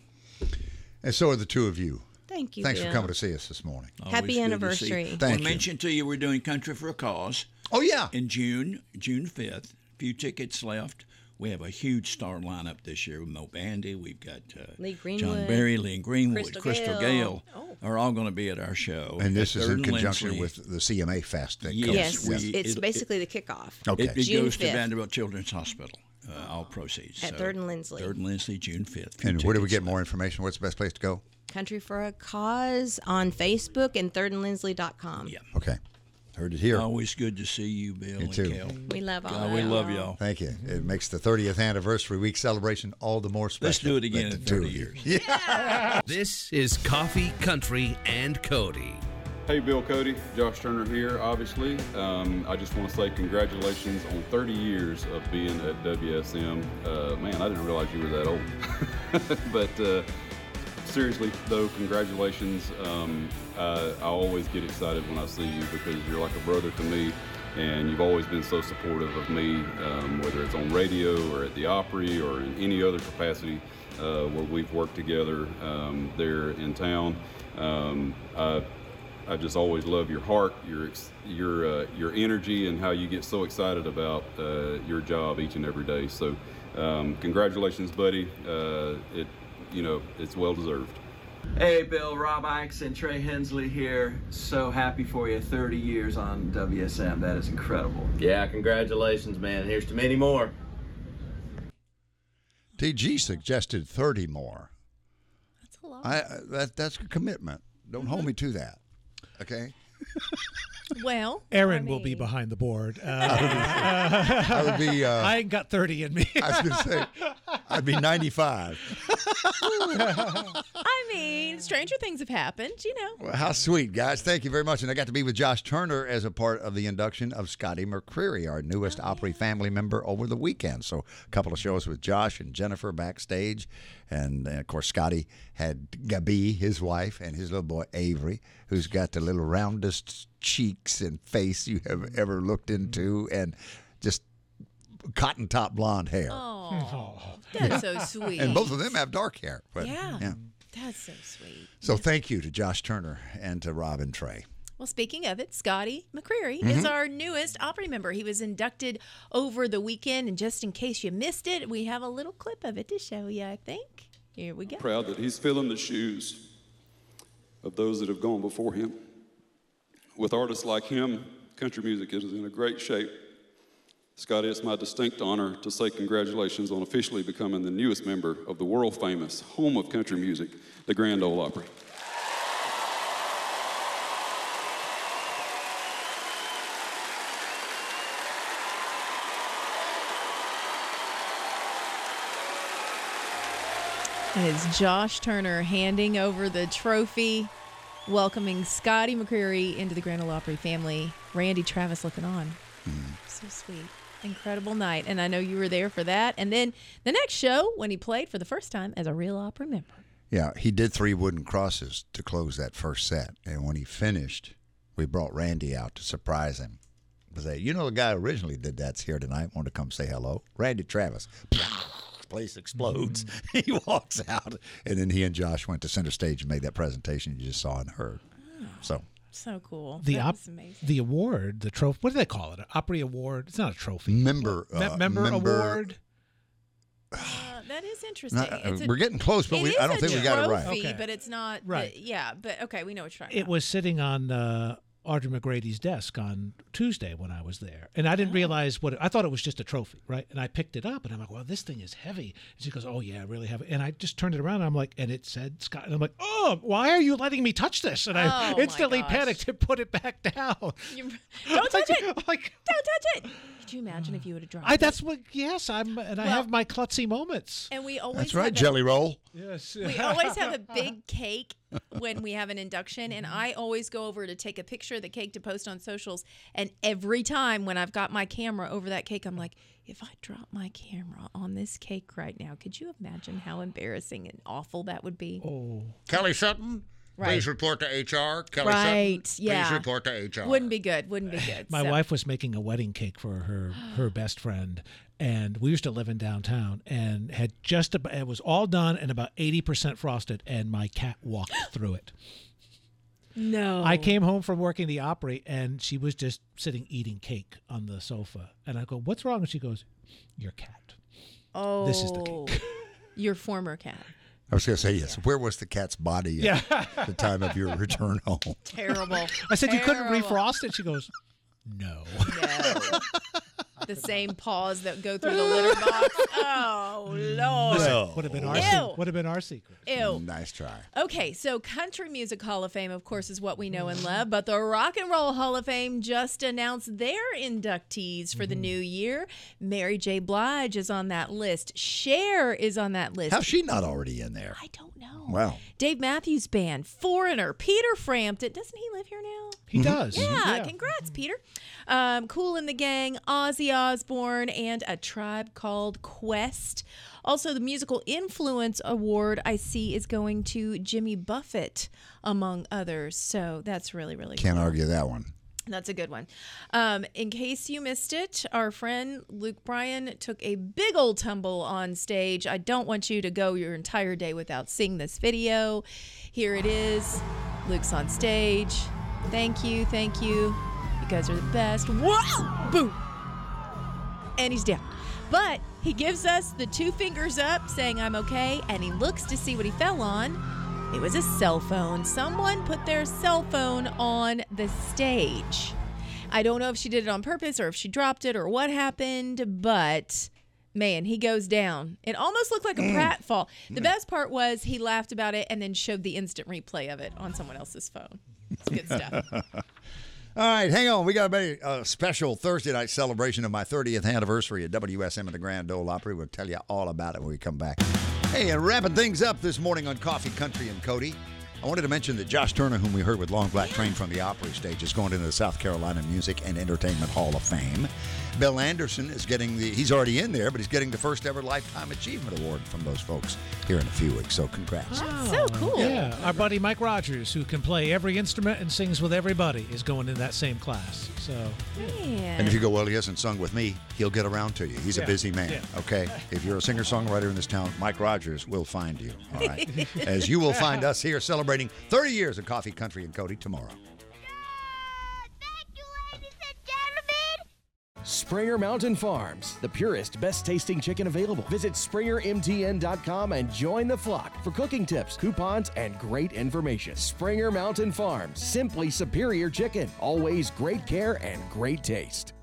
Speaker 2: And so are the two of you.
Speaker 10: Thank you,
Speaker 2: Thanks
Speaker 10: Bill.
Speaker 2: for coming to see us this morning.
Speaker 9: Always
Speaker 10: Happy
Speaker 9: good to
Speaker 10: anniversary.
Speaker 9: see.
Speaker 2: Thank
Speaker 9: I
Speaker 2: you.
Speaker 9: mentioned to you we're doing Country for a Cause.
Speaker 2: Oh, yeah.
Speaker 9: In June, June fifth. Few tickets left. We have a huge star lineup this year with Mo Bandy. We've got uh,
Speaker 10: Lee Greenwood,
Speaker 9: John Berry, Lee Greenwood,
Speaker 10: Crystal
Speaker 9: Crystal
Speaker 10: Gale.
Speaker 9: Gale
Speaker 10: Oh.
Speaker 9: are all going to be at our show.
Speaker 2: And this
Speaker 9: at
Speaker 2: is
Speaker 9: Third
Speaker 2: in
Speaker 9: and
Speaker 2: conjunction
Speaker 9: Lindsley.
Speaker 2: with the C M A Fest. That
Speaker 9: Yes,
Speaker 2: comes.
Speaker 10: Yes,
Speaker 9: we-
Speaker 10: it's
Speaker 9: it-
Speaker 10: basically the kickoff.
Speaker 2: Okay.
Speaker 9: It, it
Speaker 10: June
Speaker 9: goes to
Speaker 10: fifth.
Speaker 9: Vanderbilt Children's Hospital. Uh, all proceeds.
Speaker 10: At Third and Lindsley.
Speaker 9: Third and Lindsley, June fifth.
Speaker 2: And where do we
Speaker 10: uh,
Speaker 2: get more information? What's the best place to go?
Speaker 10: Country for a Cause on Facebook and third and lindsley dot com.
Speaker 9: Yeah.
Speaker 2: Okay. Heard it here.
Speaker 9: Always good to see you, Bill
Speaker 2: Me
Speaker 9: and
Speaker 2: too.
Speaker 9: Kel.
Speaker 10: We love all
Speaker 9: God,
Speaker 10: of
Speaker 9: we
Speaker 10: y'all.
Speaker 9: love y'all.
Speaker 2: Thank you. It makes the thirtieth anniversary week celebration all the more special.
Speaker 9: Let's do it again
Speaker 2: than
Speaker 9: in
Speaker 2: the two
Speaker 9: thirty
Speaker 2: of you.
Speaker 9: years.
Speaker 2: Yeah.
Speaker 5: This is Coffee, Country, and Cody.
Speaker 11: Hey, Bill, Cody, Josh Turner here, obviously. Um, I just want to say congratulations on thirty years of being at W S M. Uh, man, I didn't realize you were that old. But uh, seriously, though, congratulations. Um, uh, I always get excited when I see you because you're like a brother to me, and you've always been so supportive of me, um, whether it's on radio or at the Opry or in any other capacity uh, where we've worked together um, there in town. Um, I, I just always love your heart, your your uh, your energy, and how you get so excited about uh, your job each and every day. So, um, congratulations, buddy. Uh, it, you know, it's well deserved.
Speaker 12: Hey, Bill, Rob Ikes and Trey Hensley here. So happy for you. thirty years on W S M. That is incredible.
Speaker 13: Yeah, congratulations, man. Here's to many more.
Speaker 2: T G suggested thirty more.
Speaker 4: That's a lot.
Speaker 2: I, that, that's a commitment. Don't hold me to that. Okay?
Speaker 4: Well,
Speaker 3: Aaron
Speaker 4: I mean,
Speaker 3: will be behind the board. Uh,
Speaker 2: I would be. Uh,
Speaker 3: I ain't got thirty in me.
Speaker 2: I was going to say, I'd be ninety-five.
Speaker 4: I mean, stranger things have happened, you know.
Speaker 2: Well, how sweet, guys. Thank you very much. And I got to be with Josh Turner as a part of the induction of Scotty McCreery, our newest oh, Opry yeah. family member, over the weekend. So a couple of shows with Josh and Jennifer backstage. And, uh, of course, Scotty had Gabi, his wife, and his little boy, Avery, who's got the little roundest cheeks and face you have ever looked into, and just cotton top blonde hair.
Speaker 4: Oh, that's so sweet.
Speaker 2: And both of them have dark hair. But,
Speaker 4: yeah,
Speaker 2: yeah,
Speaker 4: that's so sweet.
Speaker 2: So thank you to Josh Turner and to Rob and Trey.
Speaker 4: Well, speaking of it, Scotty McCreery
Speaker 2: mm-hmm.
Speaker 4: is our newest Opry member. He was inducted over the weekend, and just in case you missed it, we have a little clip of it to show you, I think. Here we go.
Speaker 14: Proud that he's filling the shoes of those that have gone before him. With artists like him, country music is in a great shape. Scotty, it's my distinct honor to say congratulations on officially becoming the newest member of the world-famous home of country music, the Grand Ole Opry.
Speaker 4: And it's Josh Turner handing over the trophy, welcoming Scotty McCreery into the Grand Ole Opry family. Randy Travis looking on. Mm. So sweet. Incredible night. And I know you were there for that. And then the next show, when he played for the first time as a real Opry member.
Speaker 2: Yeah, he did three wooden crosses to close that first set. And when he finished, we brought Randy out to surprise him. Say, you know, the guy who originally did that's here tonight, wanted to come say hello. Randy Travis. Place explodes. Mm-hmm. He walks out, and then he and Josh went to center stage and made that presentation you just saw and heard. Oh, so
Speaker 4: so cool.
Speaker 3: The
Speaker 4: that
Speaker 3: op-
Speaker 4: was amazing.
Speaker 3: The award, the trophy. What do they call it? An Opry Award? It's not a trophy.
Speaker 2: Member
Speaker 3: Me-
Speaker 2: uh,
Speaker 3: member,
Speaker 2: member
Speaker 3: award.
Speaker 4: Uh, that is interesting.
Speaker 2: Not, uh,
Speaker 4: it's a,
Speaker 2: we're getting close, but we, I don't think we got it right.
Speaker 4: Trophy, but it's not.
Speaker 3: Right.
Speaker 4: The, yeah, but okay, we know what you're talking
Speaker 3: It
Speaker 4: about.
Speaker 3: was sitting on uh, Audra McGrady's desk on Tuesday when I was there. And I didn't
Speaker 4: Oh.
Speaker 3: realize what it, I thought it was just a trophy, right? And I picked it up and I'm like, well, this thing is heavy. And she goes, oh, yeah, really heavy. And I just turned it around and I'm like, and it said Scott. And I'm like, oh, why are you letting me touch this? And I
Speaker 4: Oh, my
Speaker 3: instantly
Speaker 4: gosh.
Speaker 3: panicked and put it back down.
Speaker 4: You, don't touch
Speaker 3: Like-
Speaker 4: it!
Speaker 3: like-
Speaker 4: don't touch it! Could you imagine if you would have dropped
Speaker 3: I,
Speaker 4: it?
Speaker 3: that's what, yes, I'm, and I
Speaker 4: Well-
Speaker 3: have my klutzy moments.
Speaker 4: And we always
Speaker 2: That's right,
Speaker 4: have a-
Speaker 2: Jelly Roll.
Speaker 3: Yes.
Speaker 4: We always have a big cake when we have an induction, and I always go over to take a picture of the cake to post on socials. And every time when I've got my camera over that cake, I'm like, if I drop my camera on this cake right now, could you imagine how embarrassing and awful that would be?
Speaker 3: Oh.
Speaker 2: Kelly Sutton,
Speaker 4: Right.
Speaker 2: please report to H R. Kelly
Speaker 4: Right,
Speaker 2: Sutton,
Speaker 4: yeah.
Speaker 2: please report to H R.
Speaker 4: Wouldn't be good. Wouldn't be good.
Speaker 3: My
Speaker 4: So-
Speaker 3: wife was making a wedding cake for her her best friend, and we used to live in downtown, and had just about, it was all done and about eighty percent frosted, and my cat walked through it.
Speaker 4: No.
Speaker 3: I came home from working the Opry, and she was just sitting eating cake on the sofa, and I go, "What's wrong?" And she goes, "Your cat."
Speaker 4: Oh,
Speaker 3: This is the cake.
Speaker 4: Your former cat.
Speaker 2: I was going to say, yes. Where was the cat's body at
Speaker 3: Yeah.
Speaker 2: the time of your return home?
Speaker 4: Terrible.
Speaker 3: I said, "You couldn't
Speaker 4: Terrible.
Speaker 3: refrost it?" She goes, "No."
Speaker 4: No. The same paws that go through the litter box. Oh, Lord.
Speaker 2: No.
Speaker 3: Would have been our
Speaker 4: Ew.
Speaker 3: se- would have been our secret.
Speaker 4: Ew.
Speaker 2: Nice try.
Speaker 4: Okay, so Country Music Hall of Fame, of course, is what we know and love, but the Rock and Roll Hall of Fame just announced their inductees for the new year. Mary J. Blige is on that list. Cher is on that list.
Speaker 2: How's she not already in there?
Speaker 4: I don't know.
Speaker 2: Wow.
Speaker 4: Dave Matthews Band, Foreigner, Peter Frampton. Doesn't he live here now?
Speaker 3: He does.
Speaker 4: Yeah, congrats, Peter. Um, Cool in the Gang, Ozzy Osbourne, and A Tribe Called Quest. Also, the Musical Influence Award I see is going to Jimmy Buffett, among others. So that's really, really
Speaker 2: Can't
Speaker 4: cool.
Speaker 2: argue that one.
Speaker 4: That's a good one. Um, in case you missed it, our friend Luke Bryan took a big old tumble on stage. I don't want you to go your entire day without seeing this video. Here it is. Luke's on stage. Thank you, thank you. You guys are the best. Whoa! Boom! And he's down. But he gives us the two fingers up saying, I'm okay, and he looks to see what he fell on. It was a cell phone. Someone put their cell phone on the stage. I don't know if she did it on purpose or if she dropped it or what happened, but man, he goes down. It almost looked like a pratfall. The best part was he laughed about it and then showed the instant replay of it on someone else's phone. It's good stuff.
Speaker 2: All right, hang on. We got a very uh, special Thursday night celebration of my thirtieth anniversary at W S M at the Grand Ole Opry. We'll tell you all about it when we come back. Hey, and wrapping things up this morning on Coffee, Country, and Cody, I wanted to mention that Josh Turner, whom we heard with Long Black Train from the Opry stage, is going into the South Carolina Music and Entertainment Hall of Fame. Bill Anderson is getting the, he's already in there, but he's getting the first ever Lifetime Achievement Award from those folks here in a few weeks. So congrats.
Speaker 4: That's so cool.
Speaker 3: Yeah, our buddy Mike Rogers, who can play every instrument and sings with everybody, is going in that same class. So,
Speaker 4: Man.
Speaker 2: And if you go, well, he hasn't sung with me, he'll get around to you. He's
Speaker 3: Yeah.
Speaker 2: a busy man,
Speaker 3: Yeah.
Speaker 2: okay? If you're a singer-songwriter in this town, Mike Rogers will find you, all right? As you will find us here celebrating thirty years of Coffee, Country, and Cody tomorrow.
Speaker 1: Springer Mountain Farms, the purest, best tasting chicken available. Visit springer m t n dot com and join the flock for cooking tips, coupons, and great information. Springer Mountain Farms, simply superior chicken. Always great care and great taste.